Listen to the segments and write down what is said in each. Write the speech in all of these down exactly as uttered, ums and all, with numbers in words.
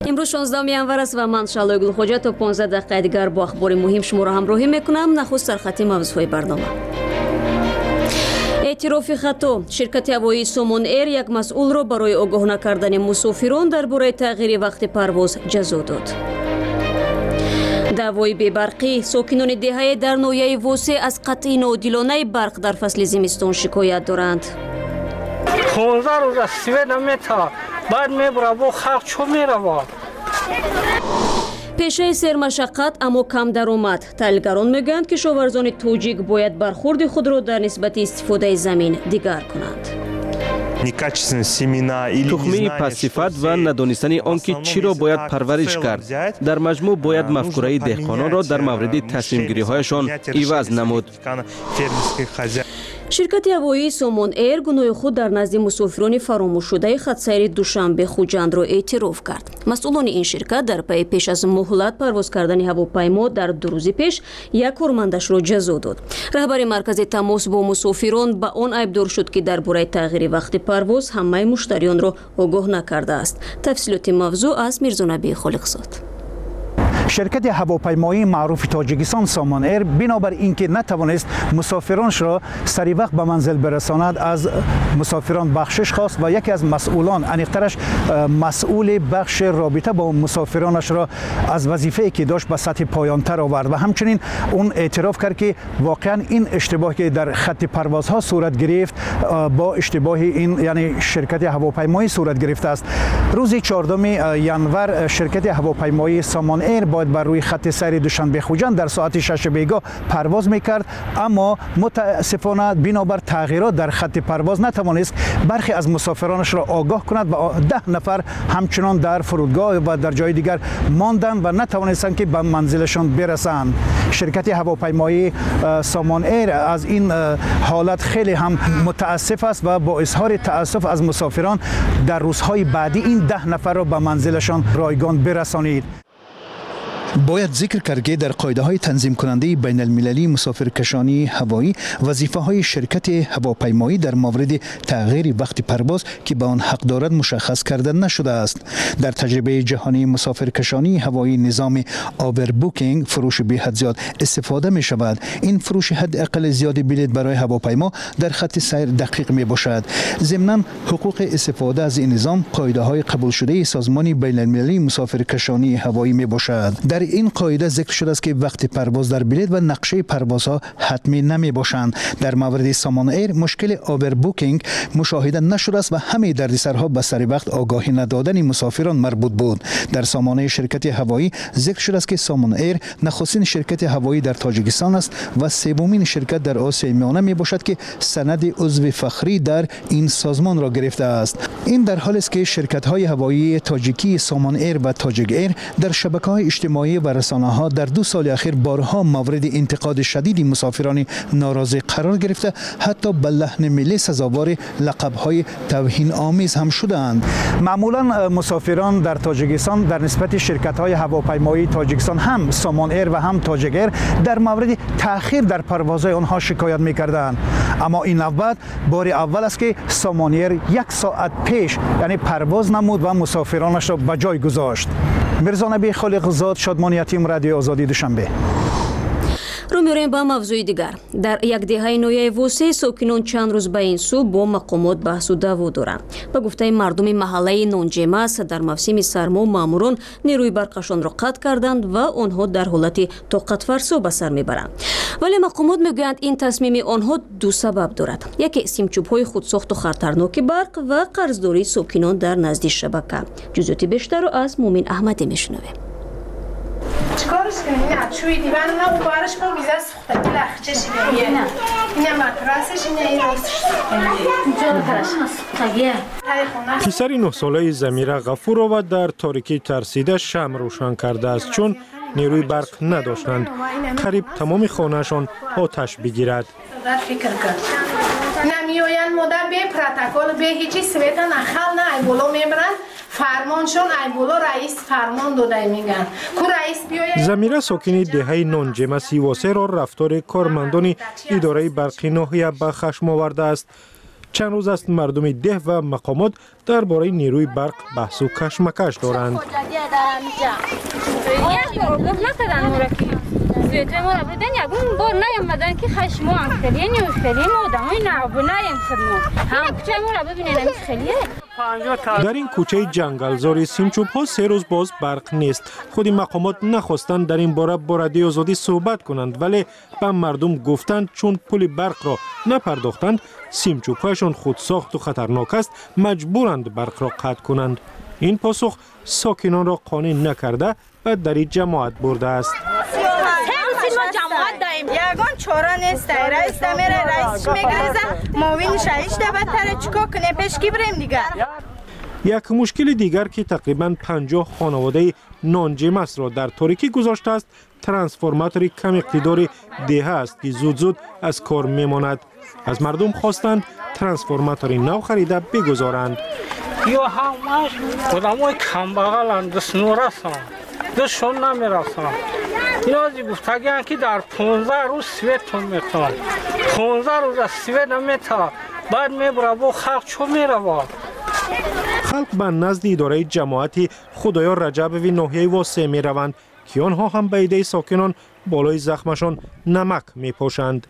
امروز شانزدهم январ است و من شالای گلخوجه تا پانزده دقیقه دیگر با اخبار مهم شما را همراهی میکنم. نخست سرخط موضوعهای برنامه. اعتراف خطا شرکت هوایی سومون ایر یک مسئول را برای آگاه نکردن مسافران درباره تغییر وقت پرواز جزا داد. دعوای بی‌برقی ساکنان دهه در ناحیه واسع از قطع ناعادلانه برق در فصل زمستان شکایت دارند. پانزده روز از سوئد نمیتا بعد میبره با خلق چو میره. پیشه سرمشقت اما کم درآمد. تحلیلگران میگویند که کشاورزان تاجیک باید برخورد خود را در نسبت استفاده زمین دیگر کنند. تخمی پسیفت و ندانستن آنکه چرا باید پرورش کرد. در مجموع باید مفکوره دهقانان را در مورد تصمیم گیری هایشان عوض نمود. شرکت هوایی سومون ایر گناه خود در نزد مسافران فراموش شده خط سیر دوشنبه خوجند را اعتراف کرد. مسئولان این شرکت در پی پیش از مهلت پرواز کردن هواپیما در دو روز پیش یک کارمندش را جزا داد. رهبر مرکز تماس با مسافران به آن عیبدار شد که درباره تغییر وقت پرواز همه مشتریان را آگاه نکرده است. تفصیلات موضوع از میرزا نبی خالقزاد. شرکت هواپیمایی معروف تاجیکستان سومون ایر بنابر اینکه نتوانست مسافرانش را سریع وقت به منزل برساند از مسافران بخشش خواست و یکی از مسئولان انیقترش مسئول بخش رابطه با مسافرانش را از وظیفه‌ای که داشت به سطح پایان‌تر آورد و همچنین اون اعتراف کرد که واقعا این اشتباهی که در خط پروازها صورت گرفت با اشتباه این یعنی شرکت هواپیمایی صورت گرفته است. روز چهاردهم ژانویه شرکت هواپیمایی سومون ایر باید بر روی خط سیر دوشنبه خوجند در ساعت شش بیگاه پرواز میکرد، اما متاسفانه بنابر تغییرات در خط پرواز نتوانست برخی از مسافرانش را آگاه کند و ده نفر همچنان در فرودگاه و در جای دیگر ماندند و نتوانستند که به منزلشان برسند. شرکت هواپیمایی سومون ایر از این حالت خیلی هم متاسف است و با اظهار تاسف از مسافران در روزهای بعدی این ده نفر را به منزلشان رایگان برسانید. باید ذکر کرد که در قاعده های تنظیم کننده بین المللی مسافرکشانی هوایی وظیفه های شرکت هواپیمایی در مورد تغییر وقت پرواز که به آن حق دارد مشخص کرده نشده است. در تجربه جهانی مسافرکشانی هوایی نظام آور بوکینگ فروش به حد زیاد استفاده می شود. این فروش حد اقل زیاد بلیط برای هواپیما در خط سیر دقیق می باشد. ضمناً حقوق استفاده از این نظام قاعده های قبول شده سازمان بین المللی مسافرکشانی هوایی می باشد. در این قاعده ذکر شده است که وقت پرواز در بلیط و نقشه پروازها حتمی نمی باشند. در مورد سومون ایر مشکل آور بوکینگ مشاهده نشده است و همه دردسرها به سر وقت آگاهی ندادن مسافران مربوط بود. در سامانه شرکت هوایی ذکر شده است که سومون ایر نخستین شرکت هوایی در تاجیکستان است و سومین شرکت در آسیای میانه می باشد که سند عضو فخری در این سازمان را گرفته است. این در حالی است که شرکت های هوایی تاجیکی سومون ایر و تاجیک ایر در شبکه‌های اجتماعی و رسانه‌ها در دو سال اخیر بارها مورد انتقاد شدید مسافران ناراضی قرار گرفته، حتی به لحن ملی سزاوار لقب‌های توهین آمیز هم شدند. معمولا مسافران در تاجیکستان در نسبت شرکت‌های هواپیمایی تاجیکستان هم سومون ایر و هم تاجیک ایر در مورد تأخیر در پروازهای آنها شکایت می‌کردند، اما این نوبت بار اول است که سومون ایر یک ساعت پیش یعنی پرواز نمود و مسافرانش را به جای گذاشت. میرزا نبی خالقزاد، شادمان یتیم، رادیو آزادی دوشنبه. رو می‌رویم با موضوع دیگر. در یک دهه ناحیه واسع ساکنان چند روز به این سو با مقامات بحث و دعوا دارند. به گفته مردم محله نونجمس در موسم سرما ماموران نیروی برقشان را قطع کردند و آنها در حالت طاقت فرسا به سر میبرند. ولی مقامات میگویند این تصمیم آنها دو سبب دارد. یکی سیمچوب‌های خودساخت و خطرناک برق و قرضداری ساکنان در نزد شبکه. جزئیات بیشتر را از مومن احمدی میشنویم. چیکارش کنیم؟ نه چوی دیوان نه و بارش با بیزه سخته بلخ چشی بگیه نه اینه مطرسش اینه این راستش اینجا پرش سخته پسر نه ساله زمیره غفور و در تاریکی ترسیده شمع روشن کرده است چون نیروی برق نداشتند. قریب تمام خانهشان آتش بگیرد. فکر کرد نمیوین مدر به پروتکل به هیچی سویتا نخل نه ای بولو میبرن فرمانشون ای بولو رئیس فرمان داده میگن کو رئیس بیاید. زمیره ساکنی دهه نونجمس واسه را رفتار کارمندان اداره برقی ناحیه به خشم آورده است. چند روز است مردم ده و مقامات درباره نیروی برق بحث و کشمکش دارند. زیاده ما بودن یکون بار نیامدن که خشم هم خیلی نیوشتری ما آدمای نابونه ایم خدمت هم کوچه ما رو ببینن این خیلیه. در این کوچه جنگلزار سیمچوب ها سه روز باز برق نیست. خودی مقامات نخواستند در این باره با رادیو آزادی صحبت کنند، ولی به مردم گفتند چون پول برق را نپرداختند سیمچوب هایشان خود ساخت و خطرناک است، مجبورند برق را قطع کنند. این پاسخ ساکنان را قانع نکرده و در این جماعت برده است. یگان چاره نیست، رئیس میره رئیسش میگریزه معاونش ایشته بدتره چیکار کنه پیش کی بریم دیگه. یک مشکل دیگر که تقریبا پنجاه خانواده نانجمس را در تاریکی گذاشته است ترانسفورماتور کم اقتدار ده است که زود زود از کار میماند. از مردم خواستند ترانسفورماتور نو خریده بگذارند. یا همش آدمای کم بغلند، دست نورسان دستشون نمیرسن. اینا از گفتگیان که در پانزده روز سویتون میکنن، پانزده روز از سویت نمیتا بعد میبره با خلق چو میره. خلق به نزد اداره جماعت خدایار رجبوی ناحیه واسه می روند که آنها هم به ایده ساکنان بالای زخمشان نمک می پاشند.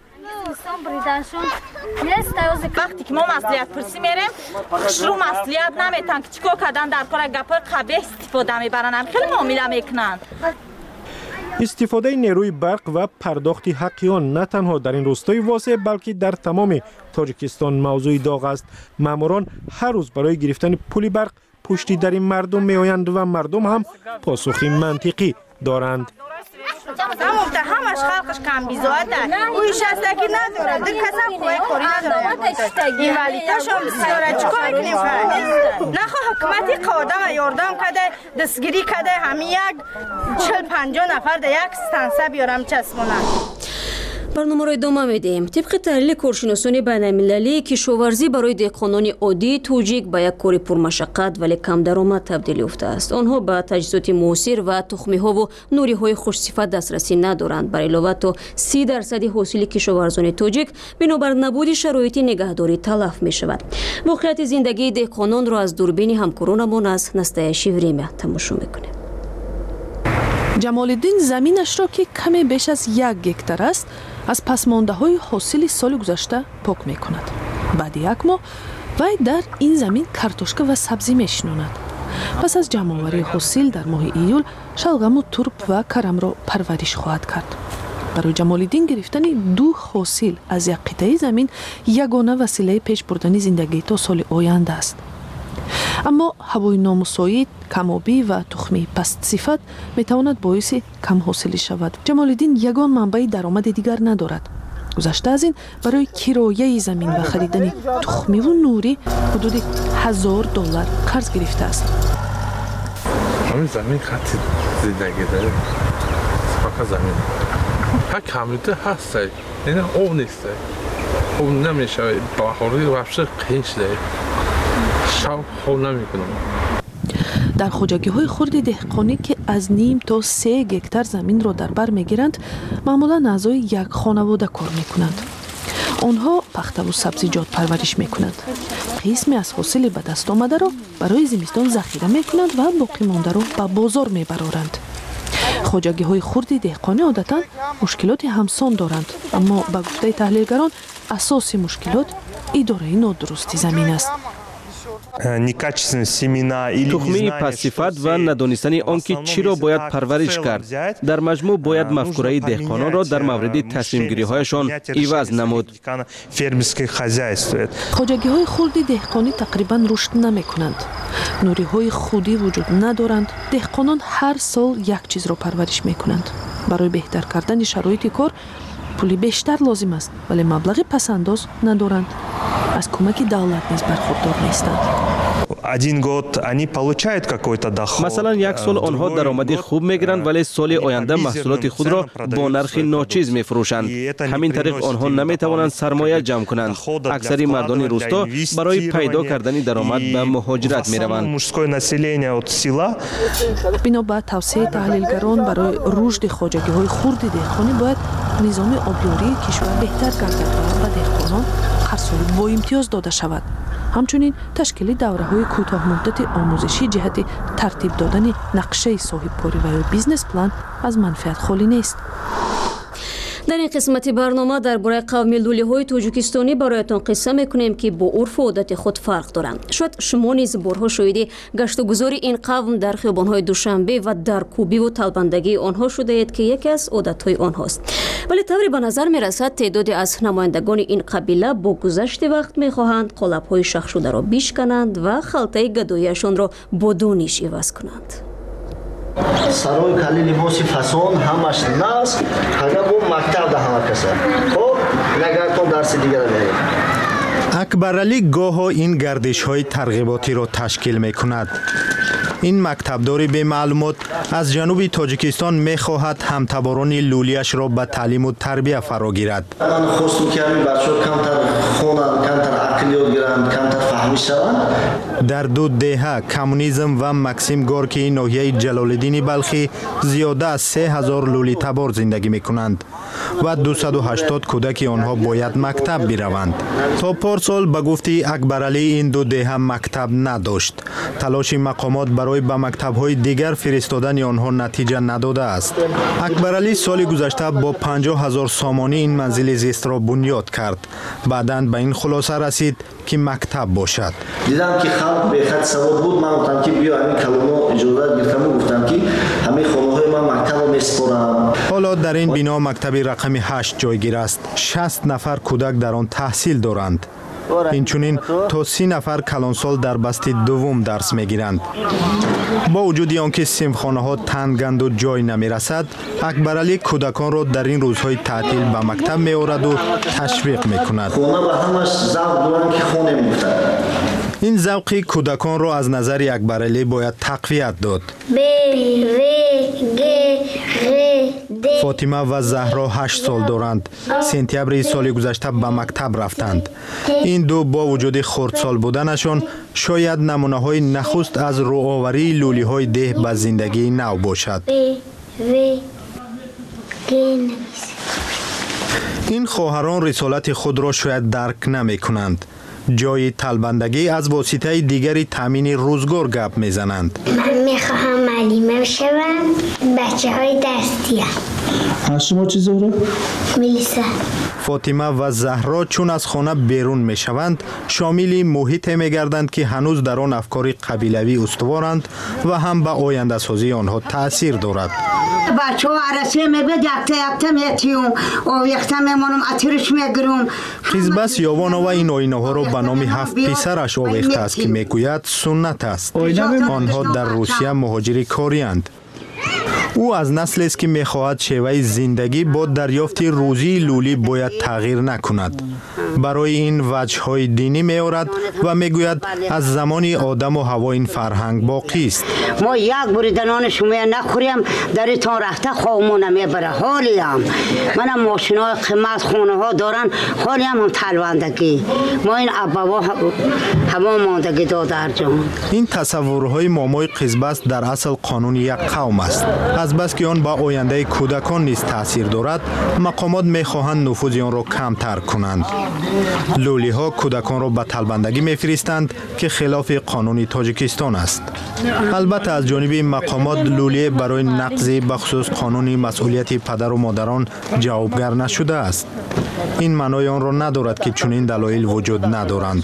وقتی که ما مسئولیت پرسی میریم رو مسئولیت نمیتن که چیکار کردن در کار گپای قبیح استفاده میبرن، خیلی معامله میکنن. استفاده نیروی برق و پرداخت حقی آن نه تنها در این روستای واسه بلکه در تمام تاجیکستان موضوع داغ است. ماموران هر روز برای گرفتن پول برق پشتی در این مردم میآیند و مردم هم پاسخی منطقی دارند. همون تا همش خلقش کم بیزاده اویش هسته که نداره در کسا خواه کاری نداره این ولیتاش هم بسیاره چکار کنیم فرد نخواه حکومتی قادم و یاردم کده دستگیری کده همی یک چل پنجاه نفر در یک ستانسه بیارم چسبونن. برنامه را ادامه میدیم. طبق تحلیل کارشناسان بین‌المللی کشاورزی برای دهقانان عادی توجیک به یک کار پرمشقت ولی کم درآمد تبدیل یافته است. آنها به تجهیزات موثر و تخمی ها و نوری های خوش صفت دسترسی ندارند. بر علاوه تا سی درصد حاصل کشاورزان توجیک بنابر نبود شرایط نگهداری تلف می شود. واقعیت زندگی دهقانان را از دوربین همکارانمان از نستایشی وریمه تماشا میکنیم. جمالالدین زمینش را که کمی بیش از یک گکتار است از پسمانده های حاصل سال گذشته پاک می کند. بعد یک ماه وی در این زمین کارتوشکا و سبزی می شناند. پس از جمع‌آوری حاصل در ماه ایول شلغم و ترپ و کرم را پرورش خواهد کرد. برای جمالالدین گرفتن دو حاصل از یک قطعه زمین یگانه وسیله پیش بردن زندگی تا سال آینده است. اما هوای نامساعد، کم‌آبی و تخمی پست صفت میتواند باعث کم حاصلی شود. جمالالدین یگان منبع درآمد دیگر ندارد. گذشته از این برای کرایه زمین و خریدن تخمی و نوری حدود هزار دلار قرض گرفته است. همین زمین خط زندگی داره. فقط زمین. هر کمیته هست. این آب نیست. آب نمیشه. بهاری وحش قیش ده. شب خوب نمیکنم. در خواجگی های خرد دهقانی که از نیم تا سه گکتار زمین را در بر میگیرند معمولا اعضای یک خانواده کار میکنند. آنها پخته و سبزیجات پرورش میکنند. قسمی از حاصل به دست آمده را برای زمستان ذخیره میکنند و باقی مانده را به بازار میبرند. خواجگی های خرد دهقانی عادتا مشکلات همسان دارند، اما به گفته تحلیلگران اساس مشکلات اداره نادرستی زمین است. تخمی پس‌صفت و ندانستن آنکه چی را باید پرورش کرد. در مجموع باید مفکوره دهقانان را در مورد تصمیم گیری هایشان عوض نمود. خواجگی های خرد دهقانی تقریبا رشد نمی کنند. نوری های خودی وجود ندارند. دهقانان هر سال یک چیز را پرورش می کنند. برای بهتر کردن شرایط کار پولی بیشتر لازم است، ولی مبلغ پسنداز ندارند. از کمک دولت نیز برخوردار نیستند. مثلا یک سال آنها درآمد خوب میگیرند ولی سال آینده محصولات خود را با نرخ ناچیز میفروشند. همین طریق آنها نمیتوانند سرمایه جمع کنند. اکثر مردان روستا برای پیدا کردن درآمد به مهاجرت میروند. بنابر توصیه تحلیلگران برای رشد خواجگی های خرد دهقانی باید نظام آبیاری کشور بهتر گردد و به دهقانان ҳар сол бо имтиёз дода шавад. ҳамчунин ташкили давраҳои кӯтоҳмуддати омӯзишӣ ҷиҳати тартиб додани нақшаи соҳибкорӣ ва ё бизнес план аз манфиат холӣ нест. дар ин қисмати барнома дар бораи қавми лулиҳои тоҷикистонӣ бароятон қисса мекунем ки бо урфу одати худ фарқ доранд. шояд шумо низ борҳо шоҳиди гаштугузори ин қавм дар хиёбонҳои душанбе ва дар кӯбиву талбандагии онҳо шудаед ки яке аз одатҳои онҳост. вале тавре ба назар мерасад теъдоде аз намояндагони ин қабила бо гузашти вақт мехоҳанд қолабҳои шахшударо бишкананд ва халтаи гадоиашонро бо дониш иваз кунанд. сарои кали либоси фасон ҳамаш наст ҳага бо мактаб даҳама каса хоб нагартон дарси дигара мерем. акбаралӣ гоҳо ин гардишҳои тарғиботиро ташкил мекунад. ин мактабдори бемаълумот аз ҷануби тоҷикистон мехоҳад ҳамтаборони лулияшро ба таълиму тарбия фаро гирад. ман хостум ки ҳамин бачаҳо камтар хонанд, камтар ақл ёд гиранд, камтар фаҳмӣ шаванд. дар ду деҳа коммунизм ва Максим Горкии ноҳияи Ҷалолиддини Балхӣ зиёда аз се ҳазор лулитабор зиндагӣ мекунанд ва дусаду ҳаштод кӯдаки онҳо бояд мактаб бираванд. то порсол ба гуфти Акбаралӣ ин ду деҳа мактаб надошт. талоши мақомот барои ба мактабҳои дигар фиристодани онҳо натиҷа надодааст. Акбаралӣ соли гузашта бо панҷоҳ ҳазор сомонӣ ин манзили зистро бунёд кард. баъдан ба ин хулоса расид ки мактаб бошад. дидам ки халқ бехат савод буд, ман гуфтам ки биё ҳамин калоно иҷозат гирифтам, гуфтам ки ҳамин хонаҳои ман мактабро месупорам. ҳоло дар ин бино мактаби рақами ҳашт ҷойгир аст. шаст нафар кӯдак дар он таҳсил доранд. инчунин то си нафар калонсол дар басти дуввум дарс мегиранд. бо вуҷуди он ки синфхонаҳо танганду ҷой намерасад, Акбаралӣ кӯдаконро дар ин рӯзҳои таътил ба мактаб меораду ташвиқ мекунад. хона ба ҳамаш завқ доранд ки хонем гуфтад. ин завқи кӯдаконро аз назари Акбаралӣ бояд тақвият дод. фотима ва заҳро ҳашт сол доранд. сентябри соли гузашта ба мактаб рафтанд. ин ду бо вуҷуди хурдсол буданашон шояд намунаҳои нахуст аз рӯоварии лулиҳои деҳ ба зиндагии нав бошад. ин хоҳарон рисолати худро шояд дарк намекунанд. ҷои талбандагӣ аз воситаи дигари таъмини рӯзгор гап мезананд. ман мехоҳам маълима шавам, бачаҳои дастиам. аз шумо чӣ зӯра? милиса. фотима ва заҳро чун аз хона берун мешаванд, шомили муҳите мегарданд ки ҳанӯз дар он афкори қабилавӣ устуворанд ва ҳам ба ояндасозии онҳо таъсир дорад. бачаҳо арасе мебед якта якта метиюм, овехта мемонам, атириш мегирум. қизбас Ёвонова ин оинаҳоро ба номи ҳафт писараш овехтааст ки мегӯяд суннат аст. онҳо дар Русия муҳоҷири корианд. ӯ аз наслест ки мехоҳад шеваи зиндагӣ бо дарёфти рӯзии лулӣ бояд тағйир накунад. барои ин ваҷҳҳои динӣ меорад ва мегӯяд аз замони одаму ҳаво ин фарҳанг боқист. мо як бурида нони шумоя нахӯрем, даритон рафта ховмона мебара. ҳолиам манам мошинаҳои қимат хонаҳо доранд, ҳолиам ҳам талвандагӣ. мо ин абаво ҳамо мондагӣ додарҷон. ин тасаввурҳои момои қизбаст дар асл қонуни як қавм аст. азбаски он ба ояндаи кӯдакон низ таъсир дорад, мақомот мехоҳанд нуфузи онро камтар кунанд. лулиҳо кӯдаконро ба талбандагӣ мефиристанд ки хилофи қонуни Тоҷикистон аст. албатта аз ҷониби мақомот лулие барои нақзи бахусус қонуни масъулияти падару модарон ҷавобгар нашудааст. ин маънои онро надорад ки чунин далоил вуҷуд надоранд.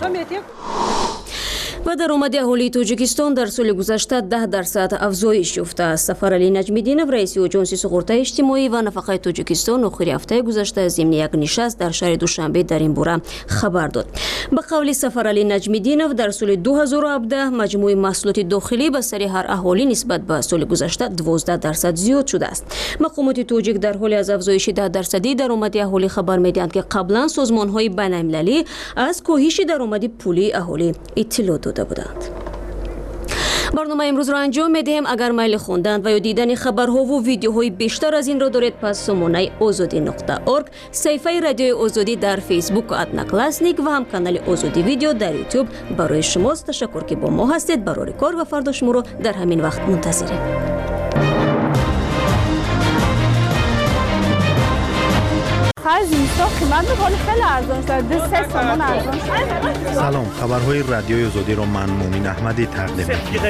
ва даромади аҳолии Тоҷикистон дар соли гузашта даҳ дарсад афзоиш ёфтааст. Сафаралӣ Наҷмиддинов, раиси оҷонси суғуртаи иҷтимоӣ ва нафақаи Тоҷикистон охири ҳафтаи гузашта зимни як нишаст дар шаҳри Душанбе дар ин бора хабар дод. ба қавли Сафаралӣ Наҷмиддинов, дар соли ду ҳазору ҳабдаҳ маҷмӯи маҳсулоти дохилӣ ба сари ҳар аҳолӣ нисбат ба соли гузашта дувоздаҳ дарсад зиёд шудааст. Мақомоти тоҷик дар ҳоли аз афзоиши даҳ дарсадии даромади аҳолӣ хабар медиҳанд ки қаблан созмонҳои байналмилалӣ аз коҳиши даромади пулии аҳолӣ иттилоъ доданд. барнома имрӯзро анҷом медиҳем. агар майли хондан ва ё дидани хабарҳову видеоҳои бештар аз инро доред, пас сомонаи озодӣ нуқта орг, саҳифаи радиои озодӣ дар фейсбук ва одноклассник ва ҳам канали озодӣ видео дар ютуб барои шумост. ташаккур ки бо мо ҳастед. барори кор ва фардо шуморо дар ҳамин вақт мунтазирем. آخر زمستان قیمت میکنه خیلی ارزان شد دو سه سامان ارزان شد. سلام، خبرهای رادیوی آزادی را من مومن احمدی تقدیم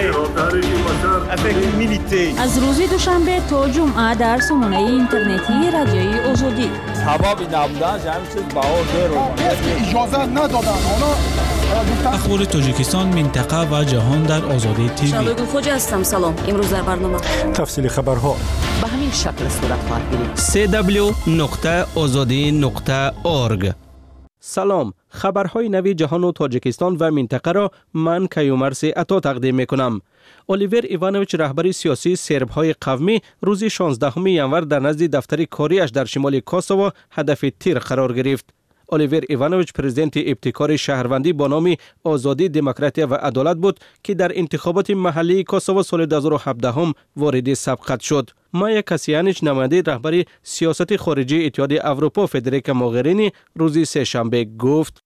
می‌کنم. از روز دوشنبه تا جمعه در سامانه اینترنتی رادیوی آزادی حبابی نبودن همین چیز باور داره اجازه ندادن اونا. اخبار تاجیکستان، منطقه و جهان در آزادی تیوی. شادو خوج هستم. سلام. امروز در برنامه تفصیل خبرها به همین شکل صورت خواهد گرفت. سی دبلیو نقطه آزادی نقطه اورگ. سلام، خبرهای نوی جهان و تاجیکستان و منطقه را من کیومرسی عطا تقدیم میکنم. الیور ایوانویچ رهبر سیاسی سرب‌های قومی روز شانزدهم ینور در نزد دفتر کاریش در شمال کوسوو هدف تیر قرار گرفت. الیور ایوانویچ پرزیدنت ابتکار شهروندی با نام آزادی، دموکراسی و عدالت بود که در انتخابات محلی کوسوو سال دو هزار و هفده هم وارد سبقت شد. مایا کاسیانیچ نماینده رهبر سیاست خارجی اتحاد اروپا فدریکا موغرینی روز سه شنبه گفت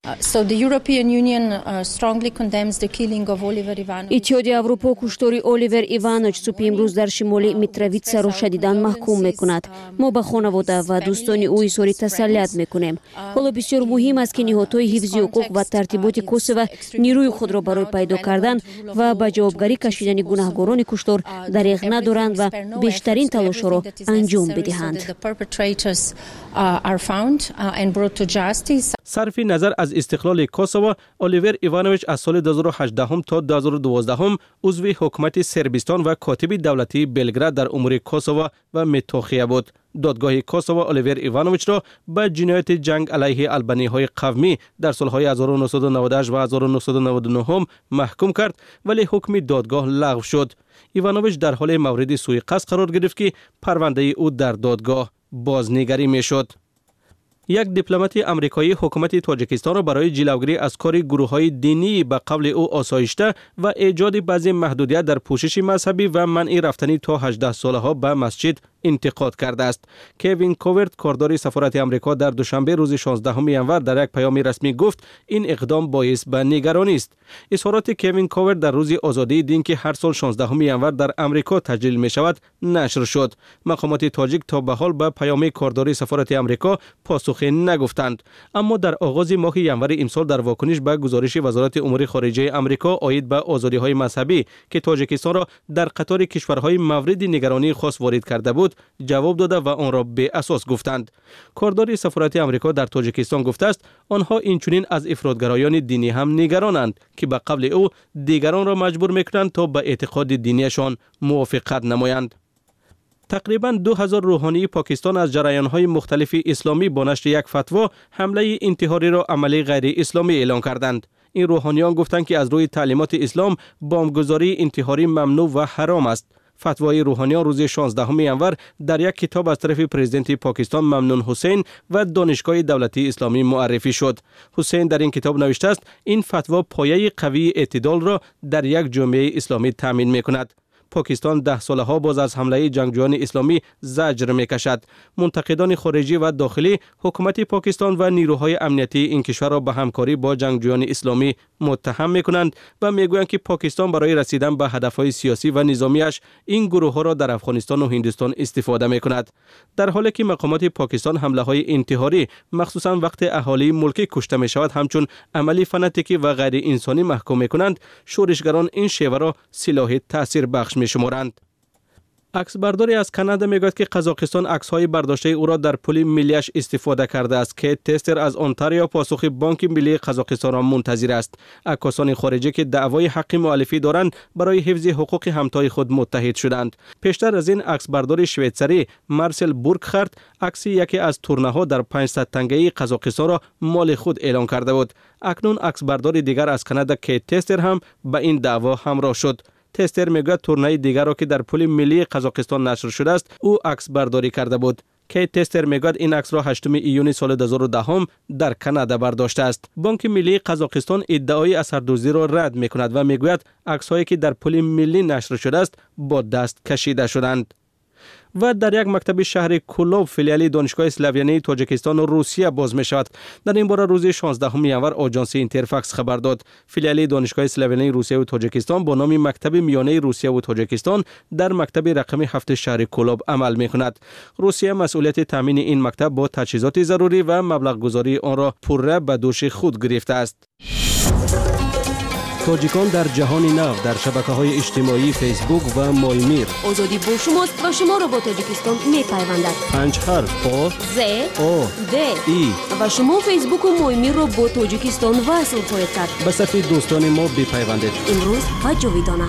اتحاد اروپا کشتار الیور ایوانویچ صبح امروز در شمال میترویتسا را شدیداً محکوم میکند. ما به خانواده و دوستان او اظهار تسلیت میکنیم. حالا بسیار مهم است که نهادهای حفظ حقوق و ترتیبات کوسوو نیروی خود را برای پیدا کردن و به جوابگری کشیدن گناهکاران کشتار دریغ ندارند و بیشترین تلاش را انجام بدهند. صرف نظر از استقلال کوسوو، الیور ایوانویچ از سال دو هزار و هجده تا دو هزار و دوازده عضو حکومت سربستان و کاتب دولتی بلگراد در امور کوسوو و متوخیه بود. دادگاه کوسوو الیور ایوانویچ را به جنایت جنگ علیه البانی‌های قومی در سالهای هزار و نهصد و نود و هشت و هزار و نهصد و نود و نه محکوم کرد، ولی حکم دادگاه لغو شد. ایوانویچ در حال مورد سوء قصد قرار گرفت که پرونده او در دادگاه بازنگری میشد. یک دیپلمات آمریکایی حکومت تاجیکستان را برای جلوگیری از کار گروه‌های دینی به قول او آسایشته و ایجاد بعضی محدودیت در پوشش مذهبی و منع رفتن تا هجده ساله‌ها به مسجد انتقاد کرده است. کوین کوورت، کاردار سفارت آمریکا، در دوشنبه روز شانزدهم ینور در یک پیام رسمی گفت این اقدام باعث به نگرانی است. اظهارات کوین کوورت در روز آزادی دین که هر سال شانزدهم ینور در آمریکا تجلیل می شود نشر شد. مقامات تاجیک تا به حال به پیام کاردار سفارت آمریکا پاسخی نگفتند، اما در آغاز ماه ینور امسال در واکنش به گزارش وزارت امور خارجه آمریکا عاید به آزادی‌های مذهبی که تاجیکستان را در قطار کشورهای مورد نگرانی خاص وارد کرده بود جواب داده و آن را به اساس گفتند. کاردار سفارت آمریکا در تاجیکستان گفته است آنها اینچنین از افراطگرایان دینی هم نگرانند که به قول او دیگران را مجبور میکنند تا به اعتقاد دینیشان موافقت نمایند. تقریباً دو هزار روحانی پاکستان از جریان‌های مختلف اسلامی با نشر یک فتوا حمله انتحاری را عملی غیر اسلامی اعلان کردند. این روحانیان گفتند که از روی تعلیمات اسلام بمبگذاری انتحاری ممنوع و حرام است. فتوای روحانیان روز شانزدهم ینور در یک کتاب از طرف پرزیدنت پاکستان ممنون حسین و دانشگاه دولتی اسلامی معرفی شد. حسین در این کتاب نوشته است این فتوا پایه قوی اعتدال را در یک جامعه اسلامی تامین می‌کند. پاکستان ده ساله ها باز از حمله جنگجویان اسلامی زجر میکشد. منتقدان خارجی و داخلی حکومت پاکستان و نیروهای امنیتی این کشور را به همکاری با جنگجویان اسلامی متهم میکنند و میگویند که پاکستان برای رسیدن به هدفهای سیاسی و نظامیش این گروه ها را در افغانستان و هندوستان استفاده میکند. در حالی که مقامات پاکستان حمله های انتحاری مخصوصا وقت اهالی ملکی کشته می شود همچون عملی فناتیکی و غیر انسانی محکوم میکنند، شورشگران این شیوه را سلاح تاثیر بخش می شمارند. عکس برداری از کانادا میگوید که قزاقستان عکس های برداشته او را در پل ملیش استفاده کرده است که تستر از اونتاریو پاسخ بانک ملی قزاقستان را منتظر است. عکاسان خارجی که دعوای حق مؤلفی دارند برای حفظ حقوق همتای خود متحد شدند. پیشتر از این عکس بردار شویتزری مارسل بورکخارت عکس یکی از تورنه ها در پانصد تنگه قزاقستان را مال خود اعلان کرده بود. اکنون عکس بردار دیگر از کانادا که تستر هم به این دعوا همراه شد. تستر میگوید تورنه دیگر را که در پل ملی قزاقستان نشر شده است او عکس برداری کرده بود. که تستر میگوید این عکس را هشتم ایون سال دو هزار و ده در کانادا برداشته است. بانک ملی قزاقستان ادعای اثردوزی را رد میکند و میگوید عکس‌هایی که در پل ملی نشر شده است با دست کشیده شدند. و در یک مکتب شهر کولوب فیلیالی دانشگاه اسلاویانی تاجیکستان و روسیه باز می شود. در این باره روز شانزدهم ینور آژانس اینترفاکس خبر داد. فیلیالی دانشگاه اسلاویانی روسیه و تاجیکستان با نام مکتب میانه روسیه و تاجیکستان در مکتب رقم هفت شهر کولوب عمل می کند. روسیه مسئولیت تامین این مکتب با تجهیزات ضروری و مبلغ گذاری آن را پوره به دوش خود گرفته است. تاجیکان در جهان نو در شبکه‌های اجتماعی فیسبوک و مایمیر. آزادی با شماست و شما را با تاجیکستان می‌پیوندد. پنج حرف آ ز او د ای و شما فیسبوک و مایمیر را با تاجیکستان وصل خواهید کرد. به صفحه دوستان ما بپیوندید. امروز و جاویدانه.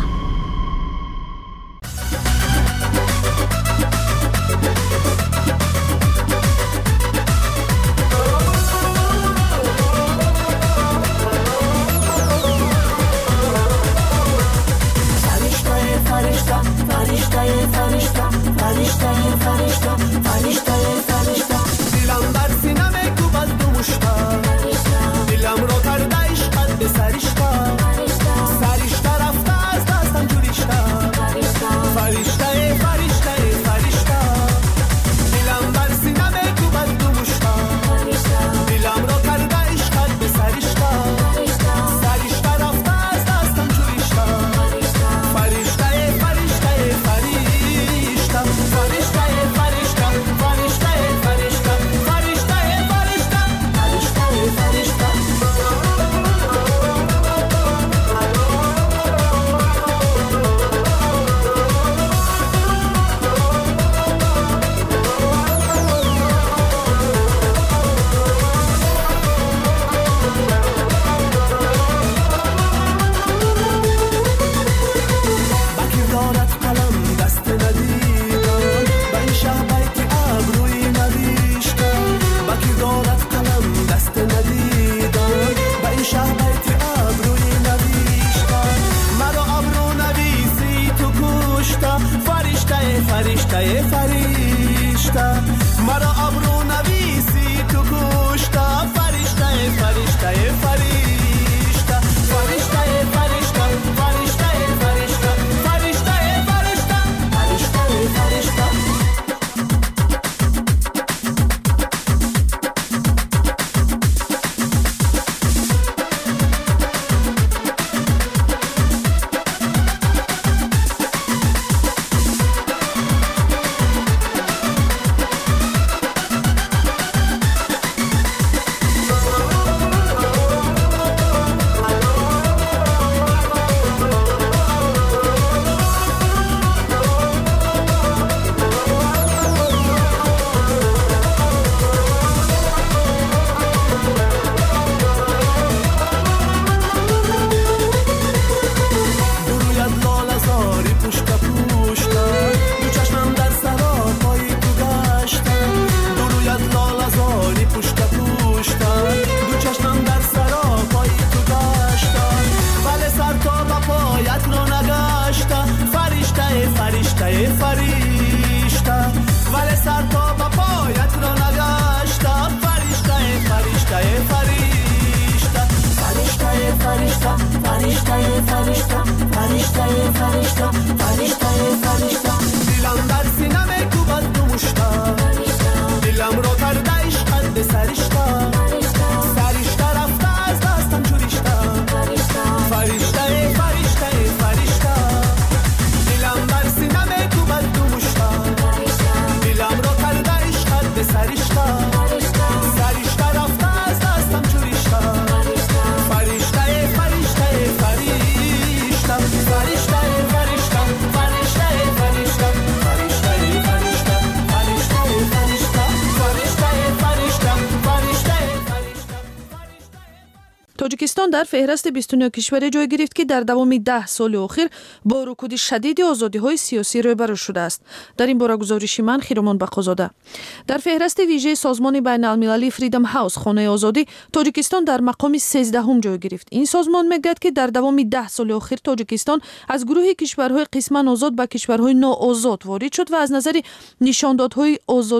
تاجیکستان در فهرست بیست و نه کشور جای گرفت که در دوام ده سال اخیر با رکود شدید آزادی‌های سیاسی روبرو شده است. در این باره گزارش من خیرمان بقازاده. در فهرست ویژه سازمان بین‌المللی فریدم هاوس خانه آزادی تاجیکستان در مقام سیزدهم جای گرفت. این سازمان میگوید که در دوام ده سال اخیر تاجیکستان از گروه کشورهای قسماً آزاد به کشورهای ناآزاد وارد شد و از نظر نشاندادهای آزادیش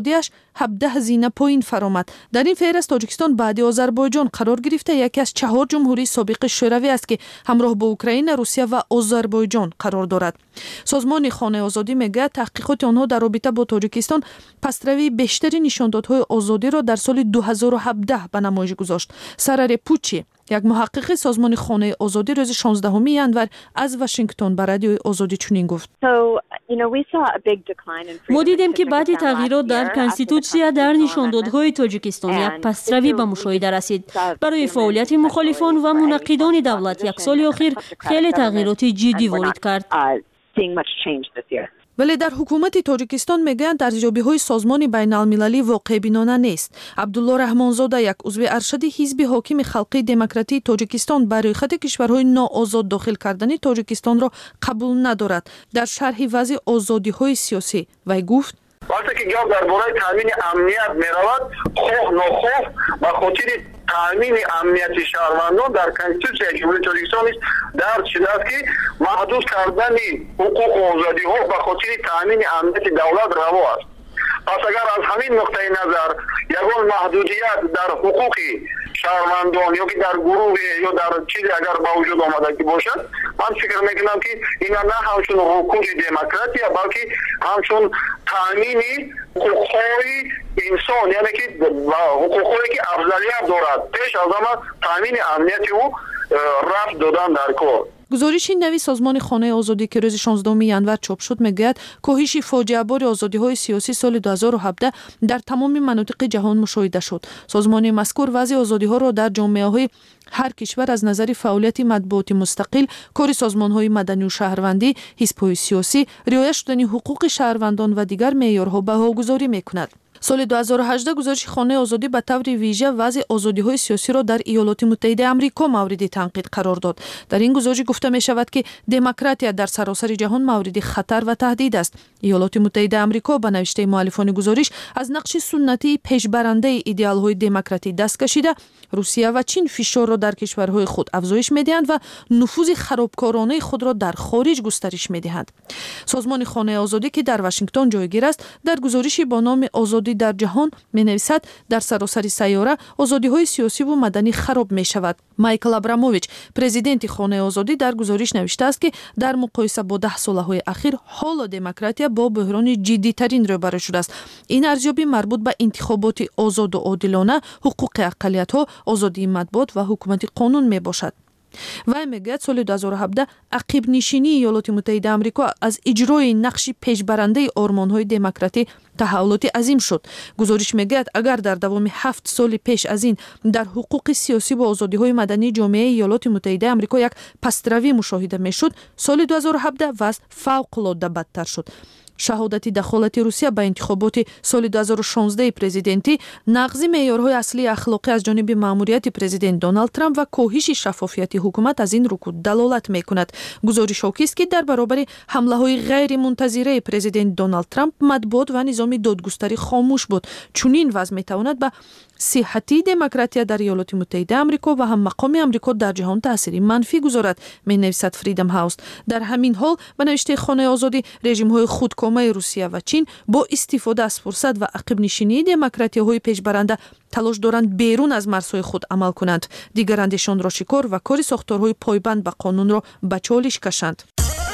هفده زینه پایین فرامد. در این فهرست تاجیکستان بعد آذربایجان قرار گرفته یکی از چهار جمهوری سابق شوروی است که همراه با اوکراین، روسیه و آذربایجان قرار دارد. سازمان خانه آزادی میگه تحقیقات آنها در رابطه با تاجیکستان پسروی بیشتری نشاندادهای آزادی را در سال دو هزار و هفده به نمایش گذاشت. سرر پوچی یک محقق سازمان خانه آزادی روز شانزدهم ینور از واشنگتن به رادیوی آزادی چنین گفت: ما دیدیم که بعد تغییرات در کانستیتوسیا در نشاندادهای تاجیکستان یک پسروی به مشاهده رسید. برای فعالیت مخالفان و منقدان دولت یک سال اخیر خیلی تغییرات جدی وارد کرد. ولی در حکومت تاجیکستان میگویند ارزیابی‌های سازمان بین‌المللی واقع بینانه نیست. عبدالله رحمانزاده، یک عضو ارشد حزب حاکم خلقی دموکراتی تاجیکستان، برای خط کشورهای ناآزاد داخل کردن تاجیکستان را قبول ندارد. در شرح وضع آزادی‌های سیاسی وی گفت: وقتی که گپ درباره تامین امنیت می‌رود، خواه ناخواه به خاطر تامین امنیت شهروندان در کنستیتوسیای جمهوری تاجیکستان است در چیز است که محدود کردن حقوق و آزادی‌ها به خاطر تامین امنیت دولت روا است. پس اگر از همین نقطه نظر یگان محدودیت در حقوق شهروندان یا که در گروه یا در چیزی اگر با وجود آمده که باشد، من فکر میکنم که اینا نه همچون حقوق دموکراسی بلکه همچون تامین حقوق‌های انسان، یعنی که حقوقی که افضلیت دارد پیش از همه تامین امنیت او رفت دادن در کار. گزارش نوی سازمان خانه آزادی که روز شانزدهم ینور چاپ شد میگوید کاهش فاجعه بار آزادی‌های سیاسی سال دو هزار و هفده در تمام مناطق جهان مشاهده شد. سازمان مذکور وضع آزادی‌ها را در جامعه‌های هر کشور از نظر فعالیت مطبوعات مستقل، کار سازمان‌های مدنی و شهروندی، حزب‌های سیاسی، رعایت شدن حقوق شهروندان و دیگر معیارها بهاگذاری می‌کند. سال دو هزار و هجده گزارش خانه آزادی به طور ویژه وضع آزادی‌های سیاسی را در ایالات متحده آمریکا مورد تنقید قرار داد. در این گزارش گفته می شود که دموکراسی در سراسر جهان مورد خطر و تهدید است. ایالات متحده آمریکا به نوشته مؤلفان گزارش از نقش سنتی پیشبرنده ایدئال‌های دموکراتی دست کشیده، روسیه و چین فشار را در کشورهای خود افزایش می‌دهند و نفوذ خرابکارانه خود را در خارج گسترش می‌دهند. سازمان خانه آزادی که در واشنگتن جایگیر است، در گزارشی با نام آزادی در جهان می‌نویسد در سراسر سیاره آزادی‌های سیاسی و مدنی خراب می‌شود. مایکل ابراموویچ، پرزیدنت خانه آزادی، در گزارش نوشته است که در مقایسه با ده سالهای اخیر حال دموکراسی با بحران جدی‌ترین روبرو شده است. این ارزیابی مربوط به انتخابات آزاد و عادلانه، حقوق اقلیت‌ها، آزادی مطبوعات و حکومت قانون میباشد. و میگوید سال دو هزار و هفده عقب نشینی ایالات متحده آمریکا از اجرای نقش پیشبرنده آرمان‌های دموکراتی تحولات عظیم شد. گزارش میگوید اگر در دوام هفت سال پیش از این در حقوق سیاسی و آزادی‌های مدنی جامعه ایالات متحده آمریکا یک پس‌روی مشاهده میشد، سال دو هزار و هفده وضع فوق‌العاده بدتر شد. شهادت دخالت روسیه به انتخابات سال دو هزار و شانزده پرزیدنتی، نقض معیارهای اصلی اخلاقی از جانب ماموریت پرزیدنت دونالد ترامپ و کاهش شفافیت حکومت از این رکود دلالت میکند. گزارش حاکی است که در برابر حمله‌های غیر منتظره پرزیدنت دونالد ترامپ مطبوعات و نظام دادگستری خاموش بود. چنین وضع میتواند به صحتی دموکراسی در ایالات متحده آمریکا و هم مقام آمریکا در جهان تأثیری منفی گذارد، می‌نویسد فریدم هاوس. در همین حال به نوشته خانه آزادی، رژیم‌های خودکامه روسیه و چین با استفاده از فرصت و عقب نشینی دموکراتی‌های پیشبرنده تلاش دارند بیرون از مرزهای خود عمل کنند، دیگر اندیشان را شکار و کار ساختارهای پایبند به قانون را به چالش کشند.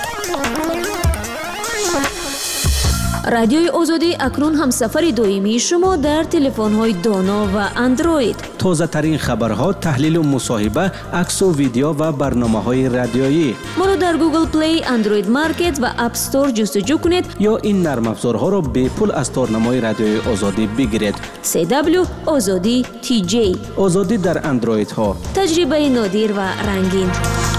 رادیوی آزادی اکنون همسفر دائمی شما در تلفن‌های دانا و اندروید. تازه ترین خبرها، تحلیل و مصاحبه، عکس و ویدیو و برنامه‌های رادیویی. ما را در گوگل پلی، اندروید مارکت و اپ استور جستجو کنید یا این نرم افزارها را به پول از تارنمای رادیوی آزادی بگیرید. سی دبلیو آزادی تی جی. آزادی در اندروید ها. تجربه نادر و رنگین.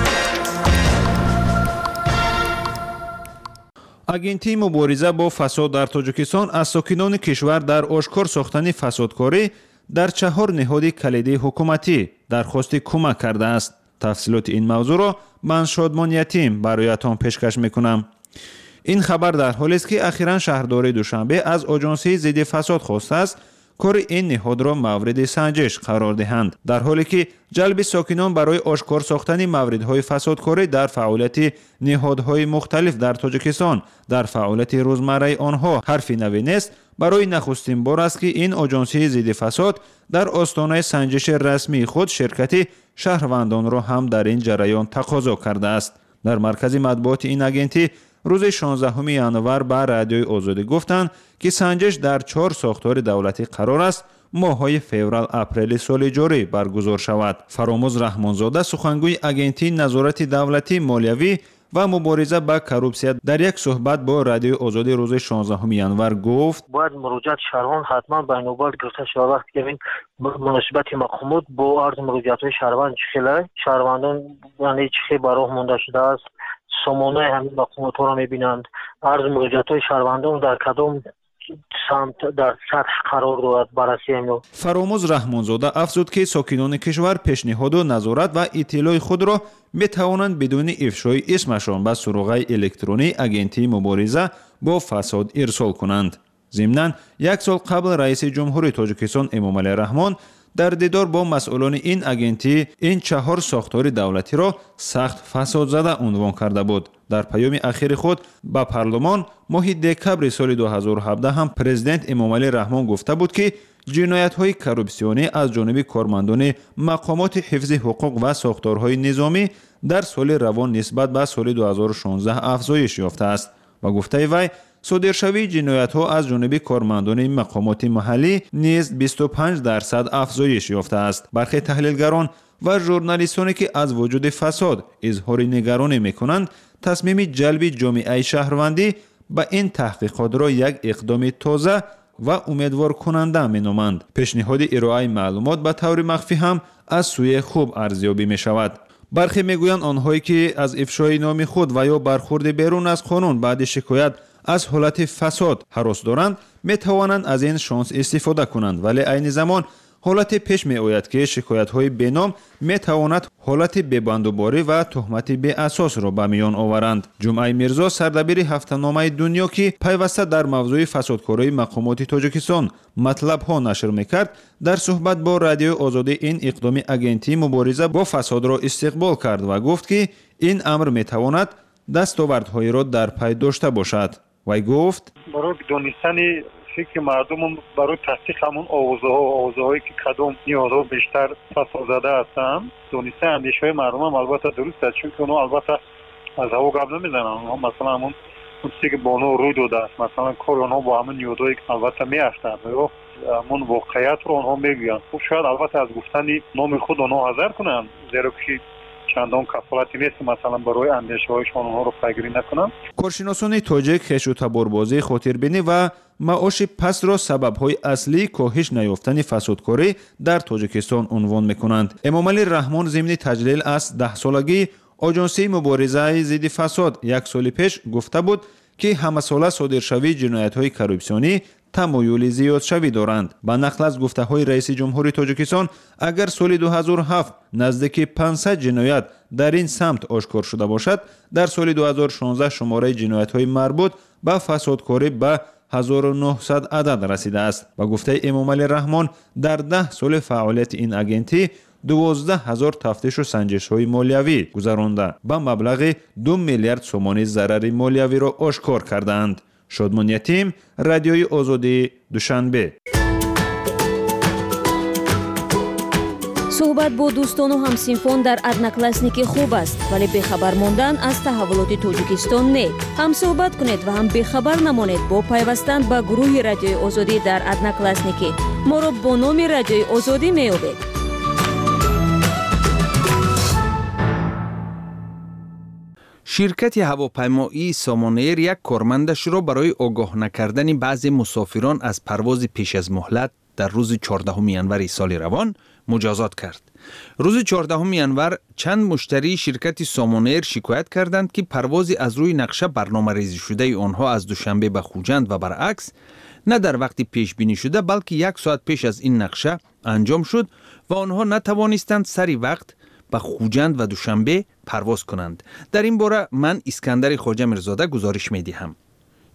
агентии мубориза бо фасод дар тоҷикистон аз сокинони кишвар дар ошкор сохтани фасодкорӣ дар чаҳор неҳоди калидии ҳукуматӣ дархости кӯмак кардааст. тафсилоти ин мавзӯъро ман шодмон ятим бароятон пешкаш мекунам. ин хабар дар ҳолест ки ахиран шаҳрдории душанбе аз оҷонсии зидди фасод хостааст کار این نهاد را مورد سنجش قرار دهند، در حالی که جلب ساکنان برای آشکار ساختن موردهای فسادکاری در فعالیت نهادهای مختلف در تاجیکستان در فعالیت روزمره آنها حرفی نوی نیست. برای نخستین بار است که این آژانسی ضد فساد در آستانه سنجش رسمی خود شرکت شهروندان را هم در این جریان تقاضا کرده است. در مرکز مطبوعات این آژانسی روز شانزدهم ژانویه به رادیوی آزادی گفتند که سنجش در چهار ساختار دولتی قرار است ماه‌های فوریه اپریل سال جاری برگزار شود. فراموز رحمانزاده سخنگوی آژانسی نظارت دولتی مالیوی و مبارزه با کروپسیا در یک صحبت با رادیوی آزادی روز شانزدهم ژانویه گفت باید مراجعت شهروند حتما به نوبت گرفته شود. وقتی که این مناسبت مقامات با عرض مراجعت شهروند چخیله شهروندان یعنی چخی براه مونده شده است، سامانه همین مقامات را میبینند. عرض مراجعت شهروندان در کدام سمت در سطح قرار دارد بررسی اینو. فراموز رحمانزاده افزود که ساکنان کشور پیشنهاد و نظارت و اطلاع خود را می توانند بدون افشای اسمشان به سروغه الکترونی آژانسی مبارزه با فساد ارسال کنند. ضمناً یک سال قبل رئیس جمهوری تاجیکستان امامعلی رحمان در دیدار با مسئولان این آژانسی این چهار ساختار دولتی را سخت فساد زده عنوان کرده بود. در پیام اخیر خود به پارلمان ماه دکبر سال دو هزار و هفده هم پرزیدنت امامعلی رحمان گفته بود که جنایت‌های کروپسیونی از جانب کارمندان مقامات حفظ حقوق و ساختارهای نظامی در سال روان نسبت به سال دو هزار و شانزده افزایش یافته است و گفته وی صادرشوی جنایت‌ها از جانب کارمندان مقامات محلی نیز بیست و پنج درصد افزایش یافته است. برخی تحلیلگران و ژورنالیستانی که از وجود فساد اظهار نگرانی می‌کنند، تصمیم جلب جامعه شهروندی به این تحقیقات را یک اقدام تازه و امیدوار کننده مینامند. پیشنهاد ارائه معلومات به طور مخفی هم از سوی خوب ارزیابی می شود. برخی میگویند آنهایی که از افشای نام خود و یا برخورد بیرون از قانون بعد شکایت از حالت فساد هراس دارند می توانند از این شانس استفاده کنند، ولی عین زمان حالت پیش می آید که شکایت های بینام می تواند حالت ببندوباری و تهمت بی اساس را به میان آورند. جمعه میرزا سردبیر هفته‌نامه دنیا که پیوسته در موضوع فسادکاری مقامات تاجیکستان مطلب ها نشر میکرد، در صحبت با رادیو آزادی این اقدام آژانسی مبارزه با فساد را استقبال کرد و گفت که این امر می تواند دستاوردهای را در پی داشته باشد. وی گفت برای دانستن که مردم برای تصدیق همون آوازه ها آوازه هایی که کدام نیازها بیشتر فساد زده هستن دانسته اندیشه های مردم هم البته درست است، چون که اونا البته از هوا گپ نمیزنن. اونا مثلا همون چیزی که با اونا روی داده است، مثلا کار اونها با همون نیازهایی که البته میافتند یا همون واقعیت رو اونها میگویند. خب شاید البته از گفتن نام خود اونها حذر کنن، زیرا که چندان کفالتی نیست مثلا برای اندیشه هایشان اونها رو پیگیری نکنن. کارشناسان تاجیک خش و تباربازی خاطربینی و معاش پست را سبب‌های اصلی کاهش نیافتن فسادکاری در تاجیکستان عنوان می‌کنند. امامعلی رحمان ضمن تجلیل از ده سالگی آژانسی مبارزه ضد فساد یک سال پیش گفته بود که همه ساله صادرشوی جنایت‌های کروپسیونی تمایل زیاد شوی دارند. با نقل از گفته‌های رئیس جمهوری تاجیکستان، اگر سال دو هزار و هفت نزدیک پانصد جنایت در این سمت آشکار شده باشد، در سال دو هزار و شانزده شماره جنایت‌های مربوط به فسادکاری به هزار و نهصد عدد رسیده است. با گفته امامعلی رحمان، در ده سال فعالیت این آژانسی دوازده هزار تفتیش و سنجش های مالیوی گذرانده با مبلغ دو میلیارد سومانی ضرر مالیوی را آشکار کردند. شادمان یتیم، رادیوی آزادی، دوشنبه. صحبت با دوستان و همسینفان در одноклассники خوب است، ولی بخبر ماندن از تحولات تاجیکستان نه. هم صحبت کنید و هم بخبر نمانید با پیوستن به گروه رادیوی آزادی در одноклассники. ما را با نام رادیوی آزادی می‌یابید. شرکت هواپیمایی سامانایر یک کارمندش را برای آگاه نکردن بعضی مسافران از پرواز پیش از مهلت در روز چهاردهم ژانویه سال روان مجازات کرد. روز چهاردهم ژانویه چند مشتری شرکت سامانایر شکایت کردند که پروازی از روی نقشه برنامه‌ریزی شده آنها از دوشنبه به خوجند و برعکس نه در وقت پیش بینی شده بلکه یک ساعت پیش از این نقشه انجام شد و آنها نتوانستند سری وقت به خوجند و دوشنبه پرواز کنند. در این باره من اسکندر خواجه میرزاده گزارش می دهم.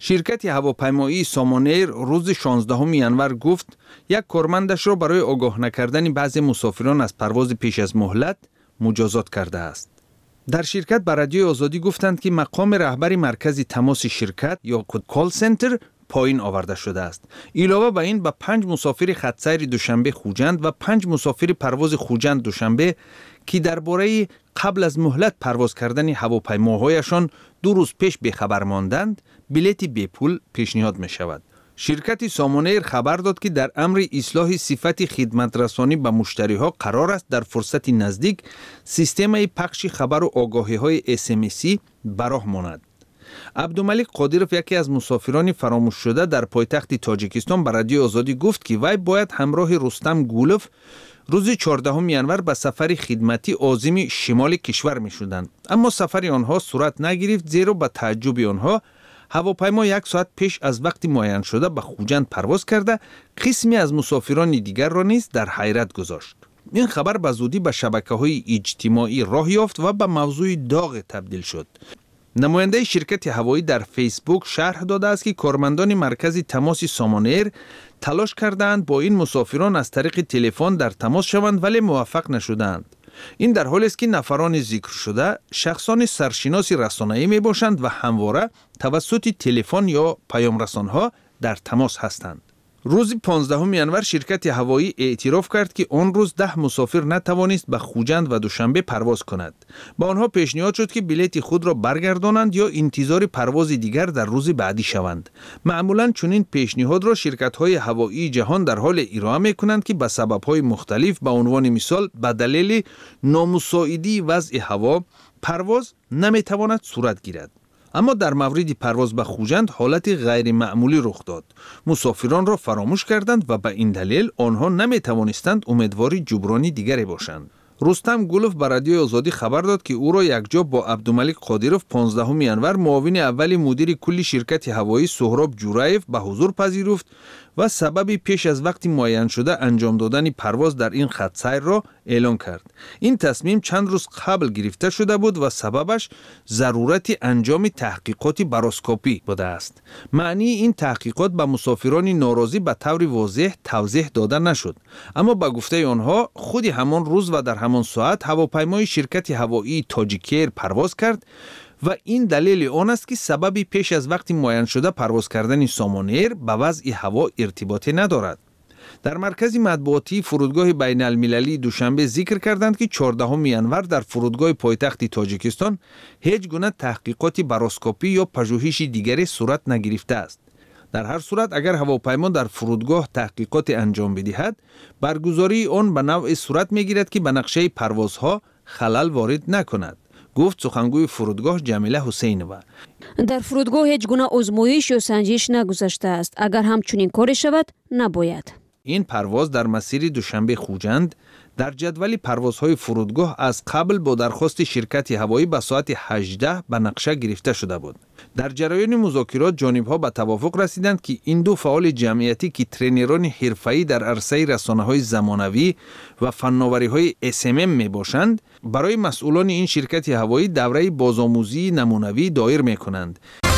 شرکت هواپیمایی سامونیر روز شانزدهم ینور گفت یک کارمندش را برای آگاه نکردن بعضی مسافران از پرواز پیش از مهلت مجازات کرده است. در شرکت به رادیوی آزادی گفتند که مقام رهبر مرکز تماس شرکت یا کال سنتر پایین آورده شده است. علاوه بر این به پنج مسافر خطسیر دوشنبه خوجند و پنج مسافر پرواز خوجند دوشنبه که درباره قبل از مهلت پرواز کردن هواپیماهایشان دو روز پیش به خبر ماندند، بلیت بی پول پیشنهاد می شود. شرکت سامونیر خبر داد که در امر اصلاح صفت خدمت رسانی به مشتری ها قرار است در فرصت نزدیک سیستم پخش خبر و آگاهی های اس ام اسی براه ماند. عبدالملک قادیروف یکی از مسافران فراموش شده در پایتخت تاجیکستان به رادیوی آزادی گفت که وی باید همراه رستم گولوف روز چهاردهم ینور به سفر خدمتی عازم شمال کشور می شدند، اما سفر آنها صورت نگرفت زیرا به تعجب آنها هواپیما یک ساعت پیش از وقت معین شده به خوجند پرواز کرده قسمی از مسافران دیگر را نیز در حیرت گذاشت. این خبر به زودی به شبکه‌های اجتماعی راه یافت و به موضوع داغ تبدیل شد. نماینده شرکت هوایی در فیسبوک شرح داده است که کارمندان مرکز تماس سامونیر تلاش کردند با این مسافران از طریق تلفن در تماس شوند ولی موفق نشدند. این در حالی است که نفران ذکر شده شخصان سرشناس رسانه‌ای می باشند و همواره توسط تلفن یا پیام رسان‌ها در تماس هستند. روز پانزدهم ینور شرکت هوایی اعتراف کرد که آن روز ده مسافر نتوانست به خوجند و دوشنبه پرواز کند. با آنها پیشنهاد شد که بلیت خود را برگردانند یا انتظار پرواز دیگر در روز بعدی شوند. معمولاً چنین پیشنهاد را شرکت‌های هوایی جهان در حال ارائه می‌کنند که به سبب‌های مختلف به عنوان مثال به دلیل نامساعدی وضع هوا پرواز نمی‌تواند صورت گیرد. اما در مورد پرواز به خوجند حالت غیر معمولی رخ داد. مسافران را فراموش کردند و به این دلیل آنها نمی توانستند امیدواری جبرانی دیگری باشند. رستم گولوف به رادیوی آزادی خبر داد که او را یکجا با عبدالملک قادیروف پانزدهم ینور معاون اول مدیر کلی شرکت هوایی سهراب جورایف به حضور پذیرفت و سبب پیش از وقت معین شده انجام دادن پرواز در این خط سیر را اعلان کرد. این تصمیم چند روز قبل گرفته شده بود و سببش ضرورت انجام تحقیقات باروسکوپی بوده است. معنی این تحقیقات به مسافران ناراضی به طور واضح توضیح داده نشد، اما به گفته آنها خود همان روز و در همان ساعت هواپیمای شرکت هوایی تاجیکیر پرواز کرد و این دلیل آن است که سبب پیش از وقت معین شده پرواز کردن سامونیر به وضع هوا ارتباطی ندارد. در مرکز مطبوعاتی فرودگاه بین المللی دوشنبه ذکر کردند که چهاردهم ینور در فرودگاه پایتخت تاجیکستان هیچ گونه تحقیقات باروسکوپی یا پژوهش دیگری صورت نگرفته است. در هر صورت اگر هواپیما در فرودگاه تحقیقات انجام بدهد، برگزاری آن به نوع صورت میگیرد که به نقشه پروازها خلل وارد نکند، گفت سخنگوی فرودگاه جمیله حسینова. در فرودگاه هیچ گونه آزمایش یا سنجش نگذاشته است. اگر همچنین کاری شود نباید. این پرواز در مسیر دوشنبه خوجند در جدول پروازهای فرودگاه از قبل با درخواست شرکت هوایی به ساعت هجده به نقشه گرفته شده بود. در جریان مذاکرات جانب‌ها به توافق رسیدند که این دو فعال جمعیتی که ترینران حرفه‌ای در عرصه رسانه‌های زمانوی و فناوری‌های اس ام ام میباشند، برای مسئولان این شرکت هوایی دوره بازآموزی نمونوی دایر میکنند.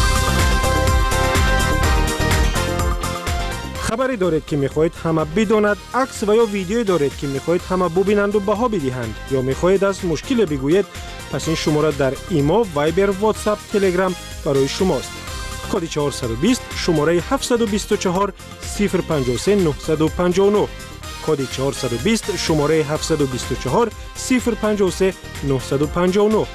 خبری دارید که میخواهید همه بداند، عکس و یا ویدیویی دارید که میخواهید همه ببینند و بها بدهند، یا میخواهید از مشکل بگویید، پس این شماره در ایما، وایبر، واتساپ، تلگرام برای شماست. کد چهارصد و بیست شماره هفتصد و بیست و چهار صفر پنجاه و سه نهصد و پنجاه و نه. کد چهارصد و بیست شماره هفتصد و بیست و چهار صفر پنجاه و سه نهصد و پنجاه و نه.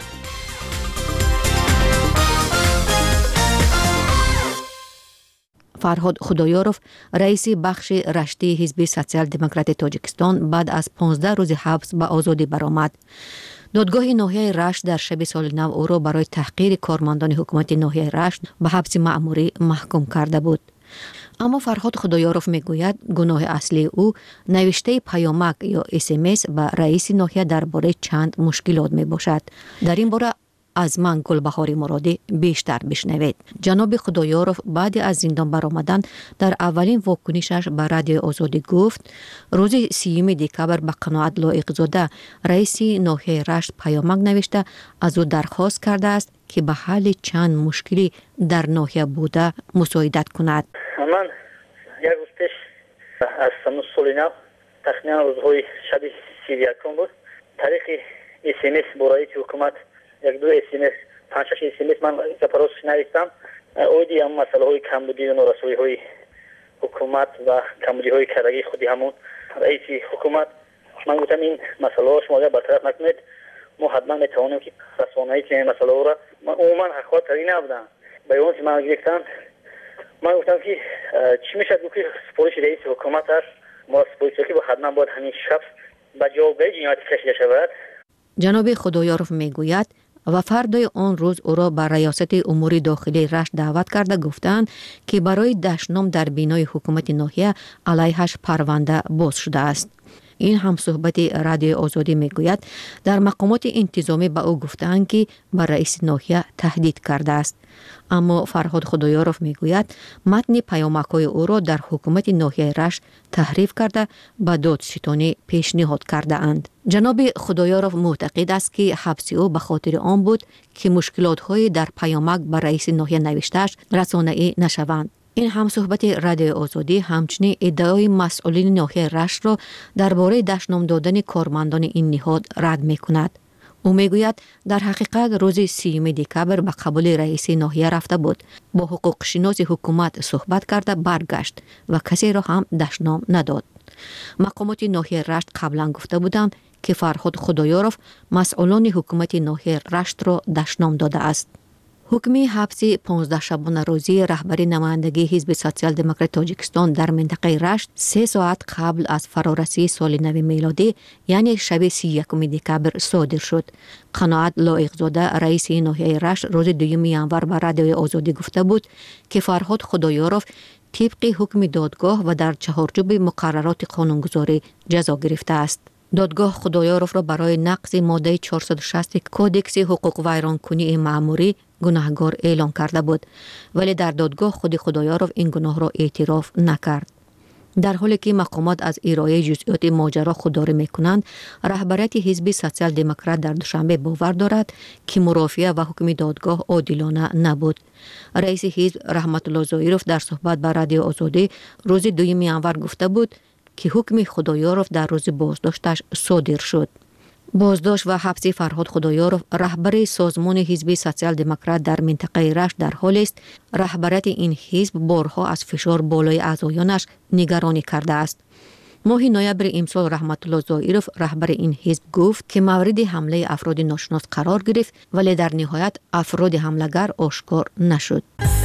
فرهاد خدایاروف رئیس بخش رشته حزب سوسیال دموکرات تاجیکستان بعد از پانزده روز حبس به آزادی برآمد. دادگاه ناحیه رشت در شب سال نو او را برای تحقیر کارمندان حکومت ناحیه رشت به حبس مأموری محکوم کرده بود. اما فرهاد خدایاروف میگوید گناه اصلی او نوشته پیامک یا اس ام اس به رئیس ناحیه درباره چند مشکلات می باشد. در این باره از من گلبهاری مرادی بیشتر بشنوید. جناب خدایاروف بعد از زندان برآمدن در اولین واکنشش به رادیوی آزادی گفت روز سیوم دکبر به قناعت لایق زاده رئیس ناحیه رشت پیامک نوشته از او درخواست کرده است که به حل چند مشکلی در ناحیه بوده مساعدت کند. من یک روز پیش از سمون سال نو تخمینا روزهای شب سی و یکم بود طریق اس ام اس برای حکومت یک دو اس ام اس پنج شش اس ام اس من زپاروس نوشتم اودی هم مسئله های کمبودی و نارسایی های حکومت و کمبودی های کارایی خودی همون رئیس حکومت من گفتم این مسئله ها شما برطرف نکنید ما حتما میتوانیم که رسانه‌ای که این مسئله را من عموما حقوق تری نبودم بیان که من گرفتم من گفتم که چی میشه که سپورش رئیس حکومت است ما سپورش که حتما باید همین شخص به جوابگویی جنایتی کشیده شود. جناب خدایارف میگوید و فردای آن روز او را به ریاست امور داخلی رشت دعوت کرده گفتند که برای دشنام در بینای حکومت ناحیه علیهش پرونده باز شده است. این هم صحبت رادیو آزادی میگوید در مقامات انتظامی به او گفتند که بر رئیس ناحیه تهدید کرده است. اما فرهاد خدایارف میگوید متن پیامک‌های او را در حکومت ناحیه رشت تحریف کرده به دادستانی پیشنهاد کرده اند. جناب خدایارف معتقد است که حبس او به خاطر آن بود که مشکلات‌های در پیامک بر رئیس ناحیه نوشته‌اش رسانه‌ای نشوند. این هم صحبت رادیو آزادی همچنین ادعای مسئولین ناحیه رشت را درباره دشنام دادن کارمندان این نهاد رد می‌کند. او میگوید در حقیقت روز سیوم دکبر به قبول رئیس ناحیه رفته بود، با حقوق شناس حکومت صحبت کرده برگشت و کسی را هم دشنام نداد. مقامات ناحیه رشت قبلا گفته بودند که فرهاد خدایارف مسئولان حکومت ناحیه رشت را دشنام داده است. حکم حبس پانزده شبانه روزی رهبری نمایندگی حزب سوسیال دموکرات تاجیکستان در منطقه رشت سه ساعت قبل از فرارسی سال نو میلادی یعنی شب سی و یکم دکبر صادر شد. قناعت لایق‌زاده رئیس ناحیه رشت روز دوم ژانویه به رادیو آزادی گفته بود که فرهاد خدایارف طبق حکم دادگاه و در چهارچوب مقررات قانونگذاری جزا گرفته است. دادگاه خدایارف را برای نقض ماده چهارصد و شصت کودکس حقوق ویرانکنی مأموری گناهکار اعلام کرده بود، ولی در دادگاه خود خدایارف این گناه را اعتراف نکرد. در حالی که مقامات از ارائه جزئیات ماجرا خودداری میکنند، رهبریت حزب سوسیال دموکرات در دوشنبه باور دارد که مرافعه و حکم دادگاه عادلانه نبود. رئیس حزب رحمت الله ظاهرف در صحبت با رادیو آزادی روز دوم ژانویه گفته بود که حکم خدایارف در روز بازداشتش صادر شد. بازداشت و حبس فرهاد خدایارف رهبر سازمان حزب سوسیال دموکرات در منطقه رشت در حالی است رهبریت این حزب بارها از فشار بالای اعضایانش نگرانی کرده است. ماه نوامبر امسال رحمت الله ظاهرف رهبر این حزب گفت که مورد حمله افراد ناشناس قرار گرفت ولی در نهایت افراد حمله‌گر آشکار نشد.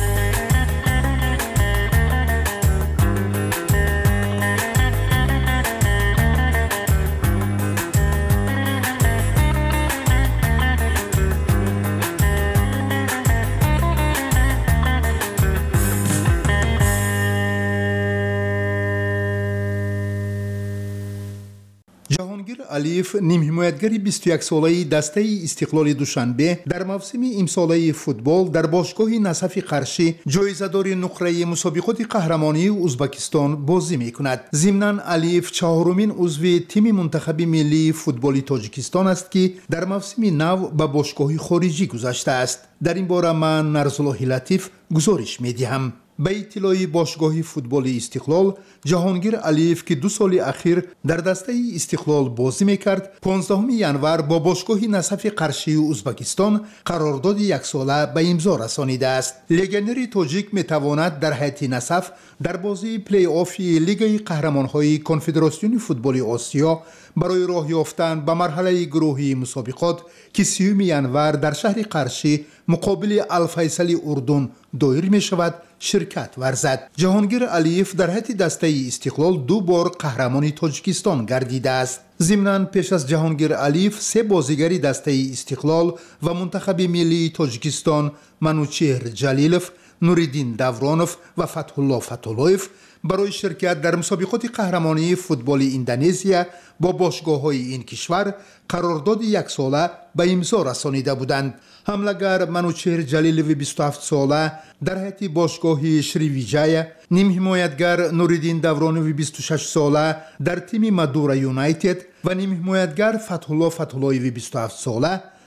جهانگیر علیف نیم حمایتگری بیست و یک ساله دسته استقلال دوشنبه در موسم امساله فوتبال در باشگاه نصف قرشی جایزه‌دار نقره مسابقات قهرمانی ازبکستان بازی می‌کند. ضمناً علیف چهارمین عضو تیم منتخب ملی فوتبال تاجیکستان است که در موسم نو به باشگاه خارجی گذشته است. در این باره من نرزالله لطیف گزارش می‌دهم. به اطلاع باشگاه فوتبال استقلال، جهانگیر علیف که دو سال اخیر در دسته استقلال بازی میکرد، پانزدهم ژانویه با باشگاه نصف قرشی ازبکستان قرارداد یک ساله به امضا رسانیده است. لگنر تاجیک میتواند در هیئت نصف در بازی پلی آف لیگ قهرمانهای کنفدراسیون فوتبال آسیا برای راه یافتن به مرحله گروهی مسابقات که سیوم ژانویه در شهر قرشی مقابل الفیصل اردن دایر می شود شرکت ورزد. جهانگیر علیف در هیئت دسته استقلال دو بار قهرمان تاجیکستان گردیده است. ضمناً پیش از جهانگیر علیف سه بازیگری دسته استقلال و منتخب ملی تاجیکستان منوچهر جلیلوف، نوریدین دورانوف و فتح الله فتح‌الله‌یف برای شرکت در مسابقات قهرمانی فوتبال اندونزیا با باشگاه‌های این کشور قرارداد یک ساله به امضا رسانیده بودند. حمله‌گر منوچهر جلیلوی بیست و هفت ساله در هیئت باشگاه شریویجای، نیم حمایتگر نوریدین دورانوی بیست و شش ساله در تیم مادورا یونایتد و نیم حمایتگر فتح الله فتح‌الله‌یف بیست و هفت ساله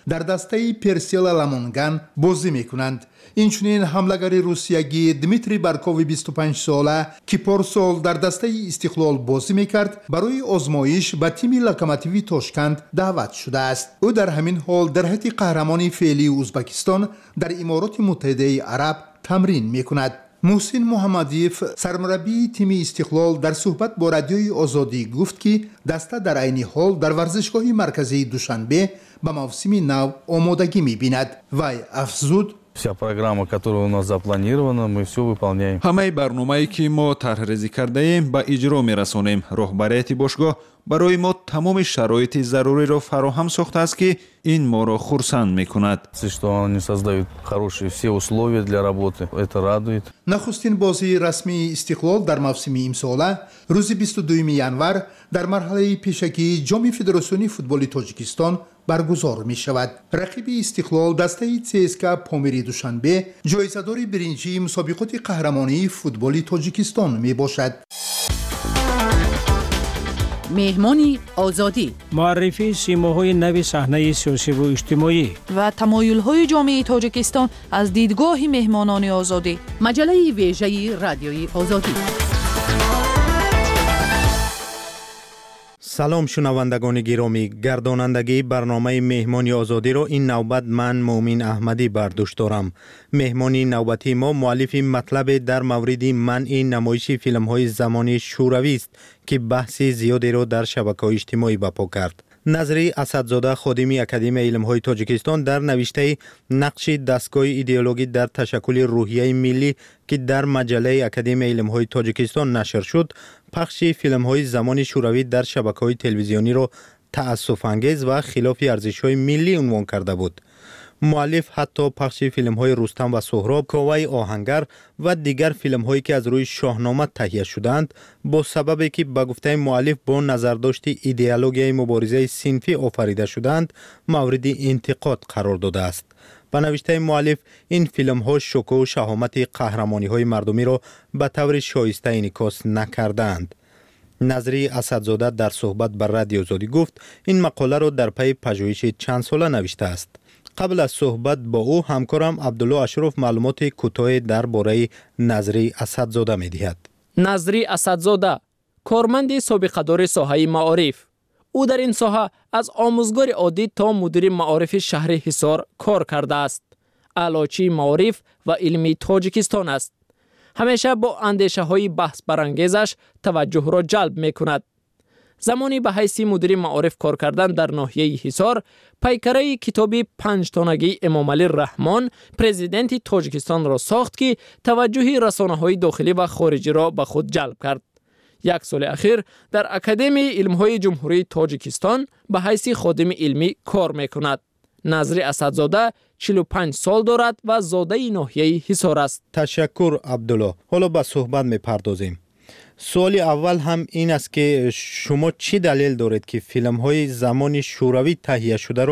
дар дастаи персела ламонган бозӣ мекунанд. инчунин ҳамлагари русиягӣ дмитрий баркови бисту панҷ сола ки порсол дар дастаи истиқлол бозӣ мекард, барои озмоиш ба тими локомотиви тошканд даъват шудааст. ӯ дар ҳамин ҳол дар ҳайати қаҳрамони феълии узбекистон дар имороти муттаҳидаи араб тамрин мекунад. муҳсин муҳаммадиев, сармураббии тими истиқлол, дар суҳбат бо радиои озодӣ гуфт, ки даста дар айни ҳол дар варзишгоҳи марказии Душанбе ба мавсими нав омодагӣ мебинад. Вай афзуд: Вся программа, которая у нас запланирована, мы все выполняем. ҳамаи барномае ки мо тарҳрезӣ кардаем ба иҷро мерасонем. Роҳбарияти бошгоҳ барои мо тамоми шароити заруриро фароҳам сохтааст, ки ин моро хурсанд мекунад. Что они создают хорошие все условия для работы, это радует. нахустин бозии расмии истиқлол дар мавсими имсола рӯзи бисту дуюми январ дар марҳалаи пешакии ҷоми федератсиони футболи Тоҷикистон баргузор мешавад. рақиби истиқлол дастаи ЦСКА Помири Душанбе ҷоизадори биринҷии мусобиқоти қаҳрамонии футболи Тоҷикистон мебошад. меҳмони озодӣ, муаррифии симоҳои нави саҳнаи сиёсиву иҷтимоӣ ва тамоюлҳои ҷомеаи Тоҷикистон аз дидгоҳи меҳмонони озодӣ. маҷалаи вежаи радиои озодӣ. салом шунавандагони гиромӣ, гардонандагии барномаи меҳмони озодиро ин навбат ман Муъмин Аҳмадӣ бар дӯш дорам. меҳмони навбатии мо муаллифи матлабе дар мавриди манъи намоиши филмҳои замони шӯравист, ки баҳси зиёдеро дар шабакаҳои иҷтимоӣ бапо кард. назри асадзода, ходими Академияи илмҳои Тоҷикистон, дар навиштаи нақши дастгоҳи идеологӣ дар ташаккули рӯҳияи миллӣ, ки дар маҷалаи Академияи илмҳои Тоҷикистон нашр шуд, пахши филмҳои замони шӯравӣ дар шабакаҳои телевизиониро таассуфангез ва хилофи арзишҳои миллӣ унвон карда буд. муаллиф ҳатто пахши филмҳои Рустам ва Суҳроб, Коваи оҳангар ва дигар филмҳое ки аз рӯи шоҳнома таҳия шуданд, бо сабабе ки ба гуфтаи муаллиф бо назардошти идеологияи муборизаи синфӣ офарида шуданд, мавриди интиқод қарор додааст. ба навиштаи муаллиф, ин филмҳо шукӯҳу шаҳомати қаҳрамониҳои мардумиро ба таври шоиста инъикос накардаанд. назри асадзода дар суҳбат ба радио Озодӣ гуфт, ин мақоларо дар пайи пажӯҳиши чандсола навиштааст. қабл аз суҳбат бо ӯ ҳамкорам Абдулло Ашуроф маълумоти кӯтоҳе дар бораи Назри Асадзода медиҳад. Назри Асадзода корманди собиқадори соҳаи маориф. ӯ дар ин соҳа аз омӯзгори оддӣ то мудири маорифи шаҳри Ҳисор кор кардааст. аълочии маориф ва илми Тоҷикистон аст. ҳамеша бо андешаҳои баҳсбарангезаш таваҷҷӯҳро ҷалб мекунад. замони ба ҳайси мудири маориф кор кардан дар ноҳияи Ҳисор, пайкараи китоби панҷтонагии Эмомалӣ Раҳмон президенти Тоҷикистонро сохт, ки таваҷҷӯҳи расонаҳои дохилӣ ва хориҷиро ба худ ҷалб кард. як соли ахир дар Академияи илмҳои ҷумҳурии Тоҷикистон ба ҳайси ходими илмӣ кор мекунад. назри Асадзода чилу панҷ сол дорад ва зодаи ноҳияи Ҳисор аст. ташаккур Абдулло. ҳоло ба суҳбат мепардозем. суоли аввал ҳам ин аст, ки шумо чӣ далел доред, ки филмҳои замони шӯравӣ таҳия шударо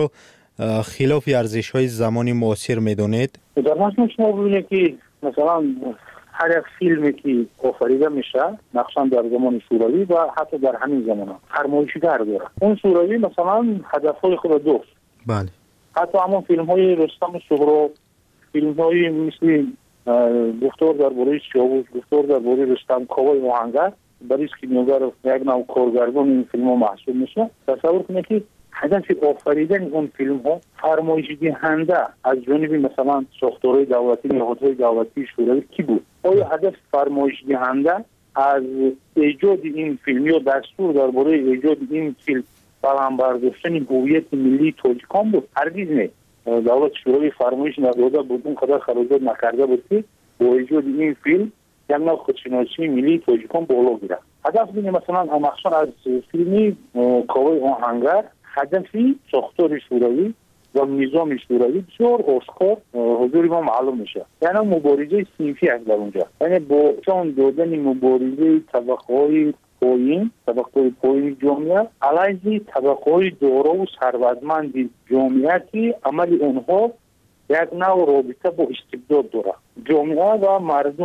хилофи арзишҳои замони муосир медонед? дар маҷмӯъ шумо бибинед, ки масалан ҳар як филме ки офарида мешавад нақшан дар замони шӯравӣ ва ҳатто дар ҳамин замона фармоишгар дорад. он шӯравӣ масалан ҳадафҳои худро дошт. бале. ҳатто ҳамон филмҳои Рустаму Суҳроб, филмҳои мисли гуфтор дар бораи Сиёвуш, гуфтор дар бораи Рустам, Коваи оҳангар, Борис Кимёгаров як нав коргардони ин филмҳо маҳсуб мешавад. тасаввур кунед, ки ҳадафи офаридани он филмҳо фармоишдиҳанда аз ҷониби масалан сохторҳои давлатӣ, наҳодҳои давлатии шӯравӣ кӣ буд? оё ҳадафи фармоишдиҳанда аз эҷоди ин филм ё дастур дар бораи эҷоди ин филм баландбардоштани ҳуввияти миллии тоҷикон буд? ҳаргиз не. давлати шӯравӣ фармоиш надода буд, он қадар хароҷот накарда буд, ки бо эҷоди ин филм як нав худшиносии миллии тоҷикон боло гирад. ҳадаф бинем масалан махсусан аз филми Коваи оҳангар, ҳадафи сохтори шӯравӣ ва низоми шӯравӣ бисёр ошкор ҳузури мо маълум мешавад. яъне муборизаи синфӣ аст дар онҷа, яъне бо ҷон додани муборизаи табақаҳои поин, табақаҳои поини ҷомеа алайҳи табақаҳои дорову сарватманди ҷомеа, ки амали онҳо як нав робита бо истибдод дорад. ҷомеа ва мардум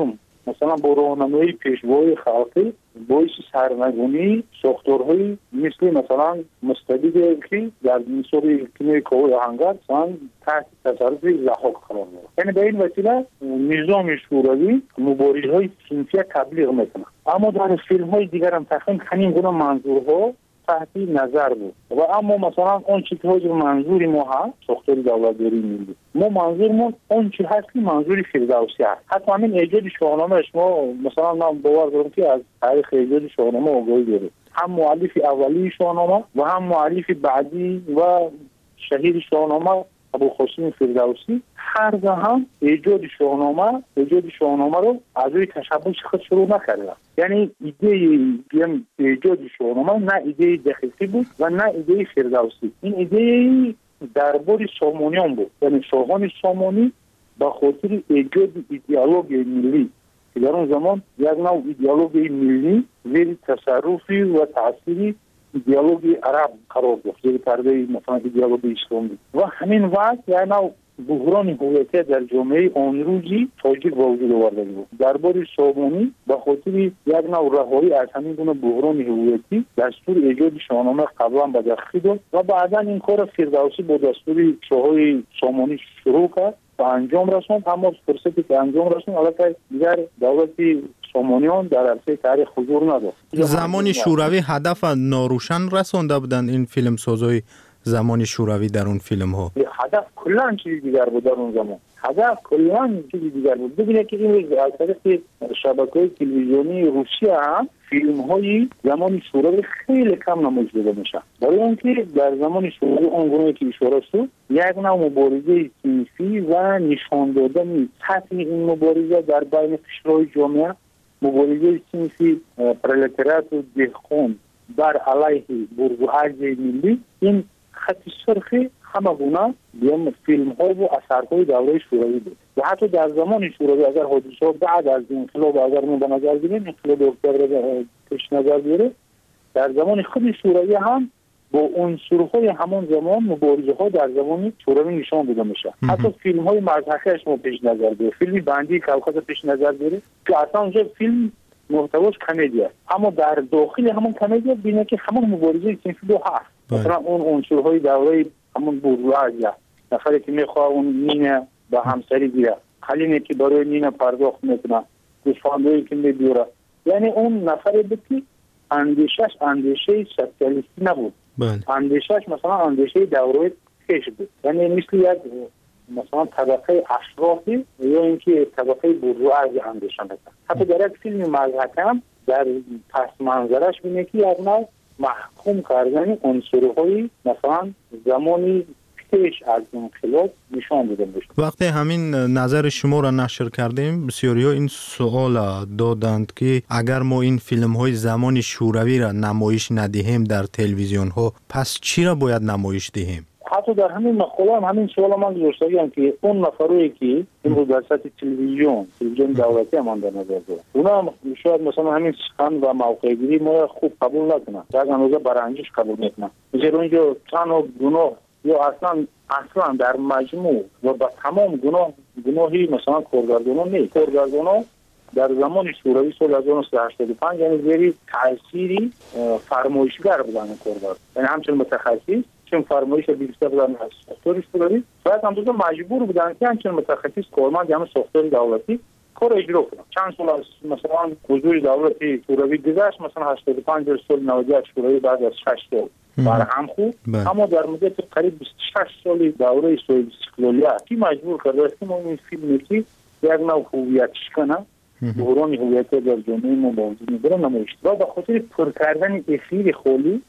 مثلا با راهنمایی پیشوای خلقی باعث سرنگونی ساختارهای مثل مثلا مستبد که در نصاب کنه کوه آهنگر مثلا تحت تصرف ضحاک قرار داره. یعنی به این وسیله نظام شوروی مبارزهای صنفی تبلیغ میکنه. اما در فیلم های دیگر هم تقریبا همین گونه منظورها تحت نظر بود و اما مثلا اون چیزی که منظور ما هست ساختار دولتداری ملی ما منظورمون اون چیزی هست که منظور فردوسی هست. حتی همین ایجاد شاهنامه ما مثلا من باور دارم که از تاریخ ایجاد شاهنامه آگاهی داره. هم مؤلف اولی شاهنامه و هم مؤلف بعدی و شهید شاهنامه ابوالقاسم فردوسی هر دو هم ایجاد شاهنامه ایجاد شاهنامه رو از روی تشبه خود شروع نکردن. یعنی ایده بیم ایجاد شاهنامه نه ایده دقیقی بود و نه ایده فردوسی. این ایده درباره سامانیان بود. یعنی شاهان سامانی با خاطر ایجاد ایدئولوژی ملی که در اون زمان یک نوع ایدئولوژی ملی زیر تصرفی و تأثیری ایدئولوژی عرب قرار داشت زیر پرده مثلا ایدئولوژی اسلامی و همین وقت یک نوع بحران هویتی در جامعه آن روزی تاجیک وجود آورده بود. درباره سامانی به خاطر یک نوع رهایی از همین گونه بحران هویتی دستور ایجاد شاهنامه قبلا به دست داد و بعدا این کار فردوسی با دستور شاههای سامانی شروع کرد و انجام رسوند. اما فرصتی که انجام رسوند البته دیگر دولتی سامانیان در عرصه تاریخ حضور نداشت. زمان شوروی هدف ناروشن رسانده بودند این فیلم سازای زمان شوروی در اون فیلم ها. هدف کلا چیز دیگر بود در اون زمان. هدف کلا چیز دیگر بود. ببینید که این از طریق شبکه‌های تلویزیونی روسیه هم فیلم های زمان شوروی خیلی کم نمایش داده میشه. برای اینکه در زمان شوروی اون گونه که اشاره شد یک نوع مبارزه صنفی و نشان دادن سطح این مبارزه در بین قشرهای جامعه مبارزه صنفی پرولتاریات و دهقان بر علیه بورژوازی ملی این خط سرخی همه گونه بیم فیلم ها و اثرهای دوره شوروی بود و حتی در زمان شوروی اگر حادثه بعد از انقلاب اگر ما به نظر بگیریم انقلاب اکتبر پیش نظر بیاره در زمان خود شوروی هم با عنصرهای همون زمان مبارزه ها در زمان شوروی نشان داده میشه. حتی فیلم های مضحکه ما پیش نظر بیاره فیلم بندی کاوکاز پیش نظر بیاره که اصلا اونجا فیلم محتواش کمدی است اما در داخل همون کمدی ببینید که همون مبارزه صنفی دو هست. مثلا اون عنصرهای دوره همون بورژوازی نفری که میخواه اون نینه با همسری گیره خلینه که برای نینه پرداخت میکنه گوسفندایی که میدوره یعنی اون نفری بود که اندیشش اندیشه سوسیالیستی نبود. اندیشش مثلا اندیشه دوره پیش بود یعنی مثل یک مثلا طبقه اشرافی یا اینکه طبقه بورژوازی اندیشه میکنه. حتی در یک فیلم مضحکم در پس منظرش بینه که یک نوع محکوم کردن عنصرهای مثلا زمانی پیش از انقلاب نشان داده میشه. وقتی همین نظر شما را نشر کردیم بسیاری ها این سوال دادند که اگر ما این فیلم های زمان شوروی را نمایش ندهیم در تلویزیون ها پس چی را باید نمایش دهیم؟ حتی در همین مقاله هم همین سوال من گذاشتم که اون نفرایی که این در سطح تلویزیون تلویزیون دولتی هم در نظر دارن اونا شاید مثلا همین سخن و موقع گیری ما خوب قبول نکنن در اندازه برانگیش قبول میکنن زیرا اینجا تن و گناه یا اصلا اصلا در مجموع و با تمام گناه گناهی مثلا کارگردانان نیست. کارگردانان در زمان شوروی سال هزار و نهصد و هشتاد و پنج یعنی زیر تأثیری فرمایشگر بودن کارگردان یعنی همچنین متخصص چون فرمایش بیشتر بودن از ساختار شوروی باید هم دوتا مجبور بودن که همچنین متخصص کارمند یعنی ساختار دولتی کار اجرا کنن. چند سال از مثلا حضور دولتی شوروی گذشت مثلا هشتاد و پنج سال نود و یک شوروی بعد از شش سال برهم خوب اما در مدت قریب بیست و شش سال دوره سوئد استقلالیت کی مجبور کرده است که ما این فیلمی که یک نوع هویت شکنه بحران هویتی در جامعه ما باوجود میبره نمایش و به خاطر پر کردن اثیر خالی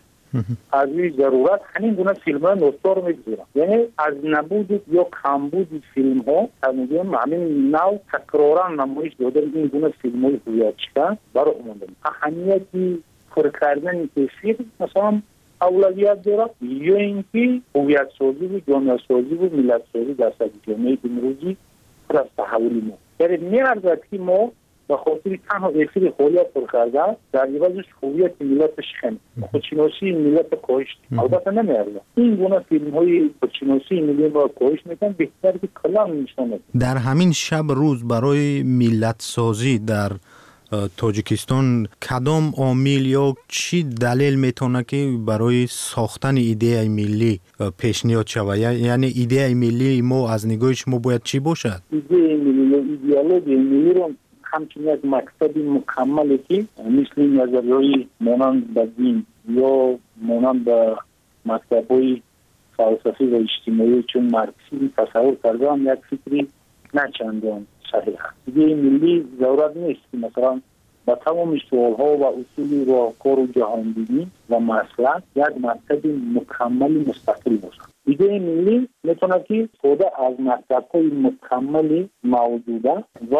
از روی ضرورت همین گونه فیلم ها نوستار میگذارن یعنی از نبود یا کمبود فیلم ها همین همین نوع تکرارا نمایش داده این گونه فیلم های هویت شکن برای عمومی اهمیتی پر کردن اثیر مثلا اولویت داره یا اینکه هویت سازی و جامعه سازی و ملت سازی در سطح جامعه امروزی پر از تحولی ما یعنی میارزد که ما و خاطر تنها افیر خوریا پر کرده در عوضش هویت ملت شخم خودشناسی ملت کاهش البته نمیارده. این گونه فیلم های خودشناسی ملت را کاهش میکنن بهتر که کلام نشانه. در همین شب روز برای ملت سازی در تاجیکستان کدام عامل یا چی دلیل میتونه که برای ساختن ایده ملی پیشنهاد شود؟ یعنی ایده ملی ما از نگاه شما باید چی باشد؟ ایده ملی یا ایدئولوژی ملی رو همچنین یک مکتب مکملی که مثل نظریه‌های مانند به دین یا مانند به مکتب‌های فلسفی و اجتماعی چون مارکسیسم تصور کردن یک فکری نچندان صحیح است. ایده ملی ضرورت نیست که مثلا با تمام سوال‌ها و اصول راهکار و جهانبینی و مسلک یک مکتب مکمل مستقل باشد. ایده ملی میتونه که خود از مکتب‌های مکمل موجوده و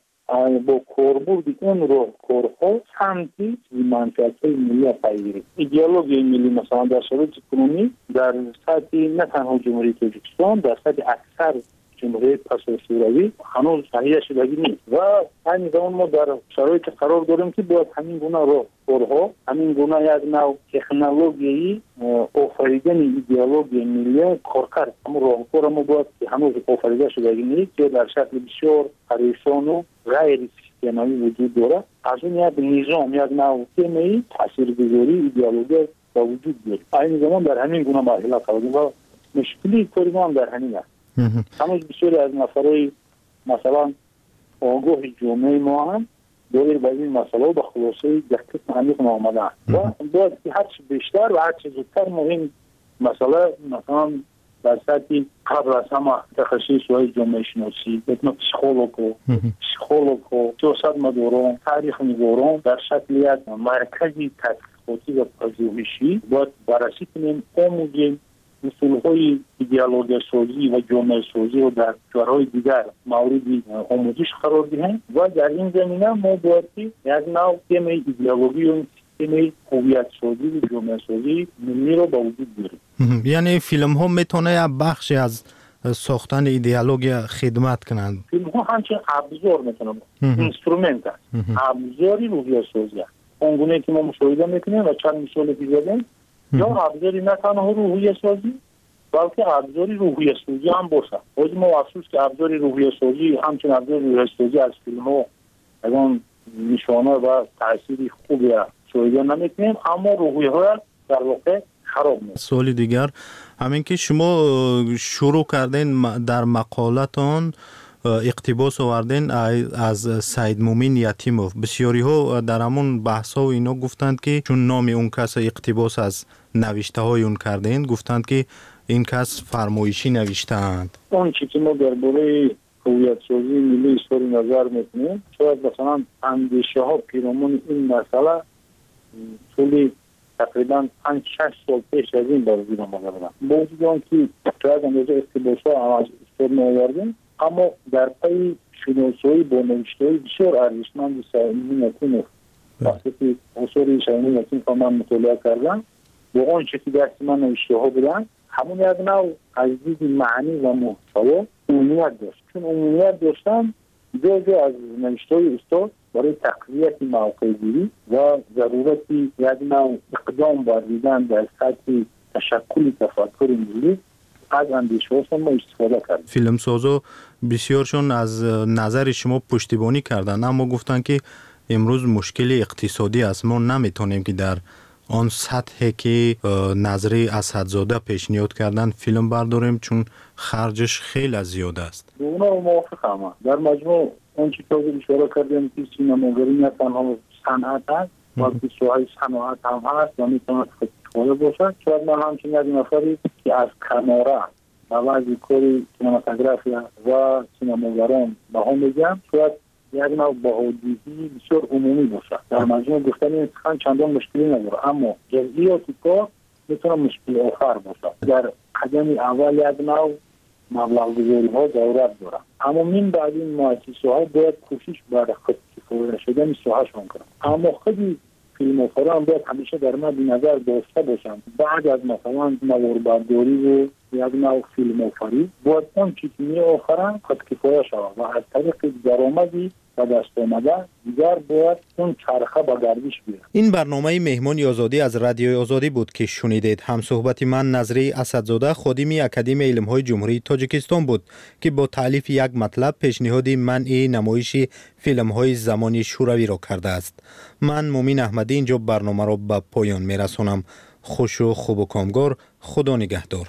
با کاربرد اون راهکارها سمتی منفعت‌های ملی پیگیری. ایدئولوژی ملی مثلا در شرایط کنونی در سطح نه تنها جمهوری تاجیکستان در سطح اکثر جمهوری پس شوروی هنوز تهیه شدگی نیست و همین زمان ما در شرایط قرار داریم که باید همین گونه راهکارها همین گونه یک نوع تکنولوژی آفریدن ایدئولوژی ملی کار کرد. اما راهکار ما باید که هنوز آفریده شدگی نیست که در شکل بسیار پریشان و غیر سیستمی وجود داره. از اون یک نظام یک نوع سیستمی تاثیرگذاری ایدئولوژی با وجود داره. این زمان در همین گونه مرحله قرار داریم و مشکلی کاری ما هم در همین است. هنوز بسیاری از نفرهای مثلا آگاه جامعه ما هم دایر به این مسئله به خلاصه دقیق عمیق آمدن و باید که هرچی بیشتر و هرچی زودتر ما این مسئله مثلا در سطح قبل از همه تخصص های جامعه شناسی مثل پسیکولوگ و پسیکولوگ و سیاست مداران تاریخ نگاران در شکل یک مرکزی تحقیقاتی و پژوهشی باید بررسی کنیم آموزیم اصولهای ایدئولوژی سازی و جامعه سازی و در کشورهای دیگر مورد آموزش قرار دهیم و در این زمینه ما باید یک نوع سیستم ایدئولوژی و سیستم هویت سازی و جامعه سازی ملی را به وجود بیاریم. یعنی فیلم ها میتونه یک بخشی از ساختن ایدئولوژی خدمت کنند. فیلم ها همچنین ابزار میتونه اینسترومنت است. ابزاری هویت سازی است. اونگونه که ما مشاهده میکنیم و چند مثال دیگه یا ابزاری نه تنها روحیه سازی بلکه ابزاری روحیه سازی هم باشه. باید ما افسوس که ابزاری روحیه سازی همچنین ابزاری روحیه سازی از فیلم ها اون نشانه و تأثیری خوبی شاهده نمیکنیم اما روحیه ها در واقع خراب میشه. سوالی دیگر همین که شما شروع کردین در مقالتان اقتباس آوردین از سید مومین یتیموف. بسیاری ها در همون بحث ها و اینا گفتند که چون نام اون کس اقتباس از نوشته های اون کردین گفتند که این کس فرمایشی نوشتند. اون چیزی که ما درباره هویت سازی ملی اظهار نظر میکنیم شاید مثلا اندیشه ها پیرامون این مسئله طولی تقریبا پنج شش سال پیش از این بر زیر آمده بودن. با وجود آنکه شاید اندازه اقتباس ها از اظهار نآوردیم اما در پی شناسایی با نوشته‌های بسیار ارزشمند سعیدین یتیموف وقتی که اصول سعیدین یتیموف رو من مطالعه کردم با آنچه که دست من نوشته ها بودن همون یک نوع از دید معنی و محتوا عمومیت داشت. چون عمومیت داشتن جا جا از نوشته‌های استاد برای تقویت موقع‌گیری و ضرورتی یک نوع اقدام ورزیدن در سطح تشکل تفکر ملی از اندیشه ها ما استفاده کردیم. فیلم سازا بسیارشون از نظر شما پشتیبانی کردن اما گفتن که امروز مشکل اقتصادی است ما نمیتونیم که در آن سطحی که نظری اسدزاده پیشنهاد کردن فیلم برداریم چون خرجش خیلی زیاد است. اونا موافقم. در مجموع اون چیزی که اشاره کردیم که سینماگری نه تنها صنعت است بلکه سوهای صنعت هم هست و میتونه خودکار باشد. شاید من همچنین یک نفری که از کامرا و وضعی کاری سینماتوگرافی و سینماگران به هم میگم شاید یک نوع بهادیدی بسیار عمومی باشد. در مجموع گفتن این سخن چندان مشکلی نداره اما جزئیات کار میتونه مشکل آخر باشد. در قدم اول یک نوع مبلغ گذاری ها ضرورت داره اما من بعد این مؤسسه ها باید کوشش برای خودکفایه شدن ساحه‌شون کنند. اما خیلی فیلم آفران باید همیشه در مد نظر داشته باشند بعد از مثلا نواربرداری و یک نوع فیلم آفری باید اون چیزی می آفرن خودکفایه شود و از طریق درآمدی به دست آمده دیگر باید اون چرخه به گردش بیاد. این برنامه مهمانی آزادی از رادیوی آزادی بود که شنیدید. هم صحبت من نظری اسدزاده خادم اکادمی علم‌های جمهوری تاجیکستان بود که با تالیف یک مطلب پیشنهاد منع نمایش فیلم‌های زمانی شوروی را کرده است. من مومین احمدی اینجا برنامه را به پایان می‌رسانم. خوش و خوب و کامگار. خدا نگهدار.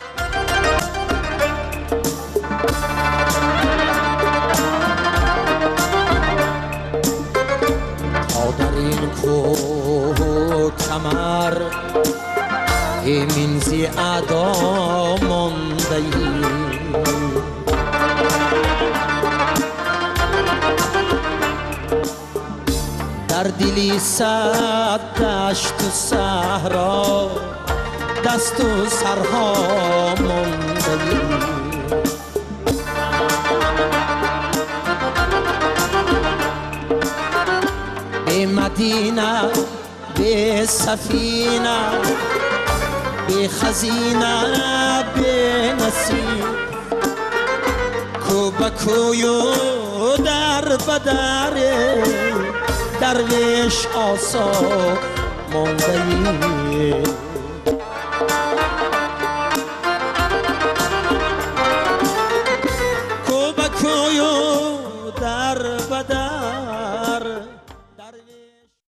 کمر همین زی ادا مانده ای در دلی صد دشت و صحرا دست و سرها مانده ای به مدینه به سفینه به خزینه به نصیب کو به کوی و در بدر درویش آسا مانده ای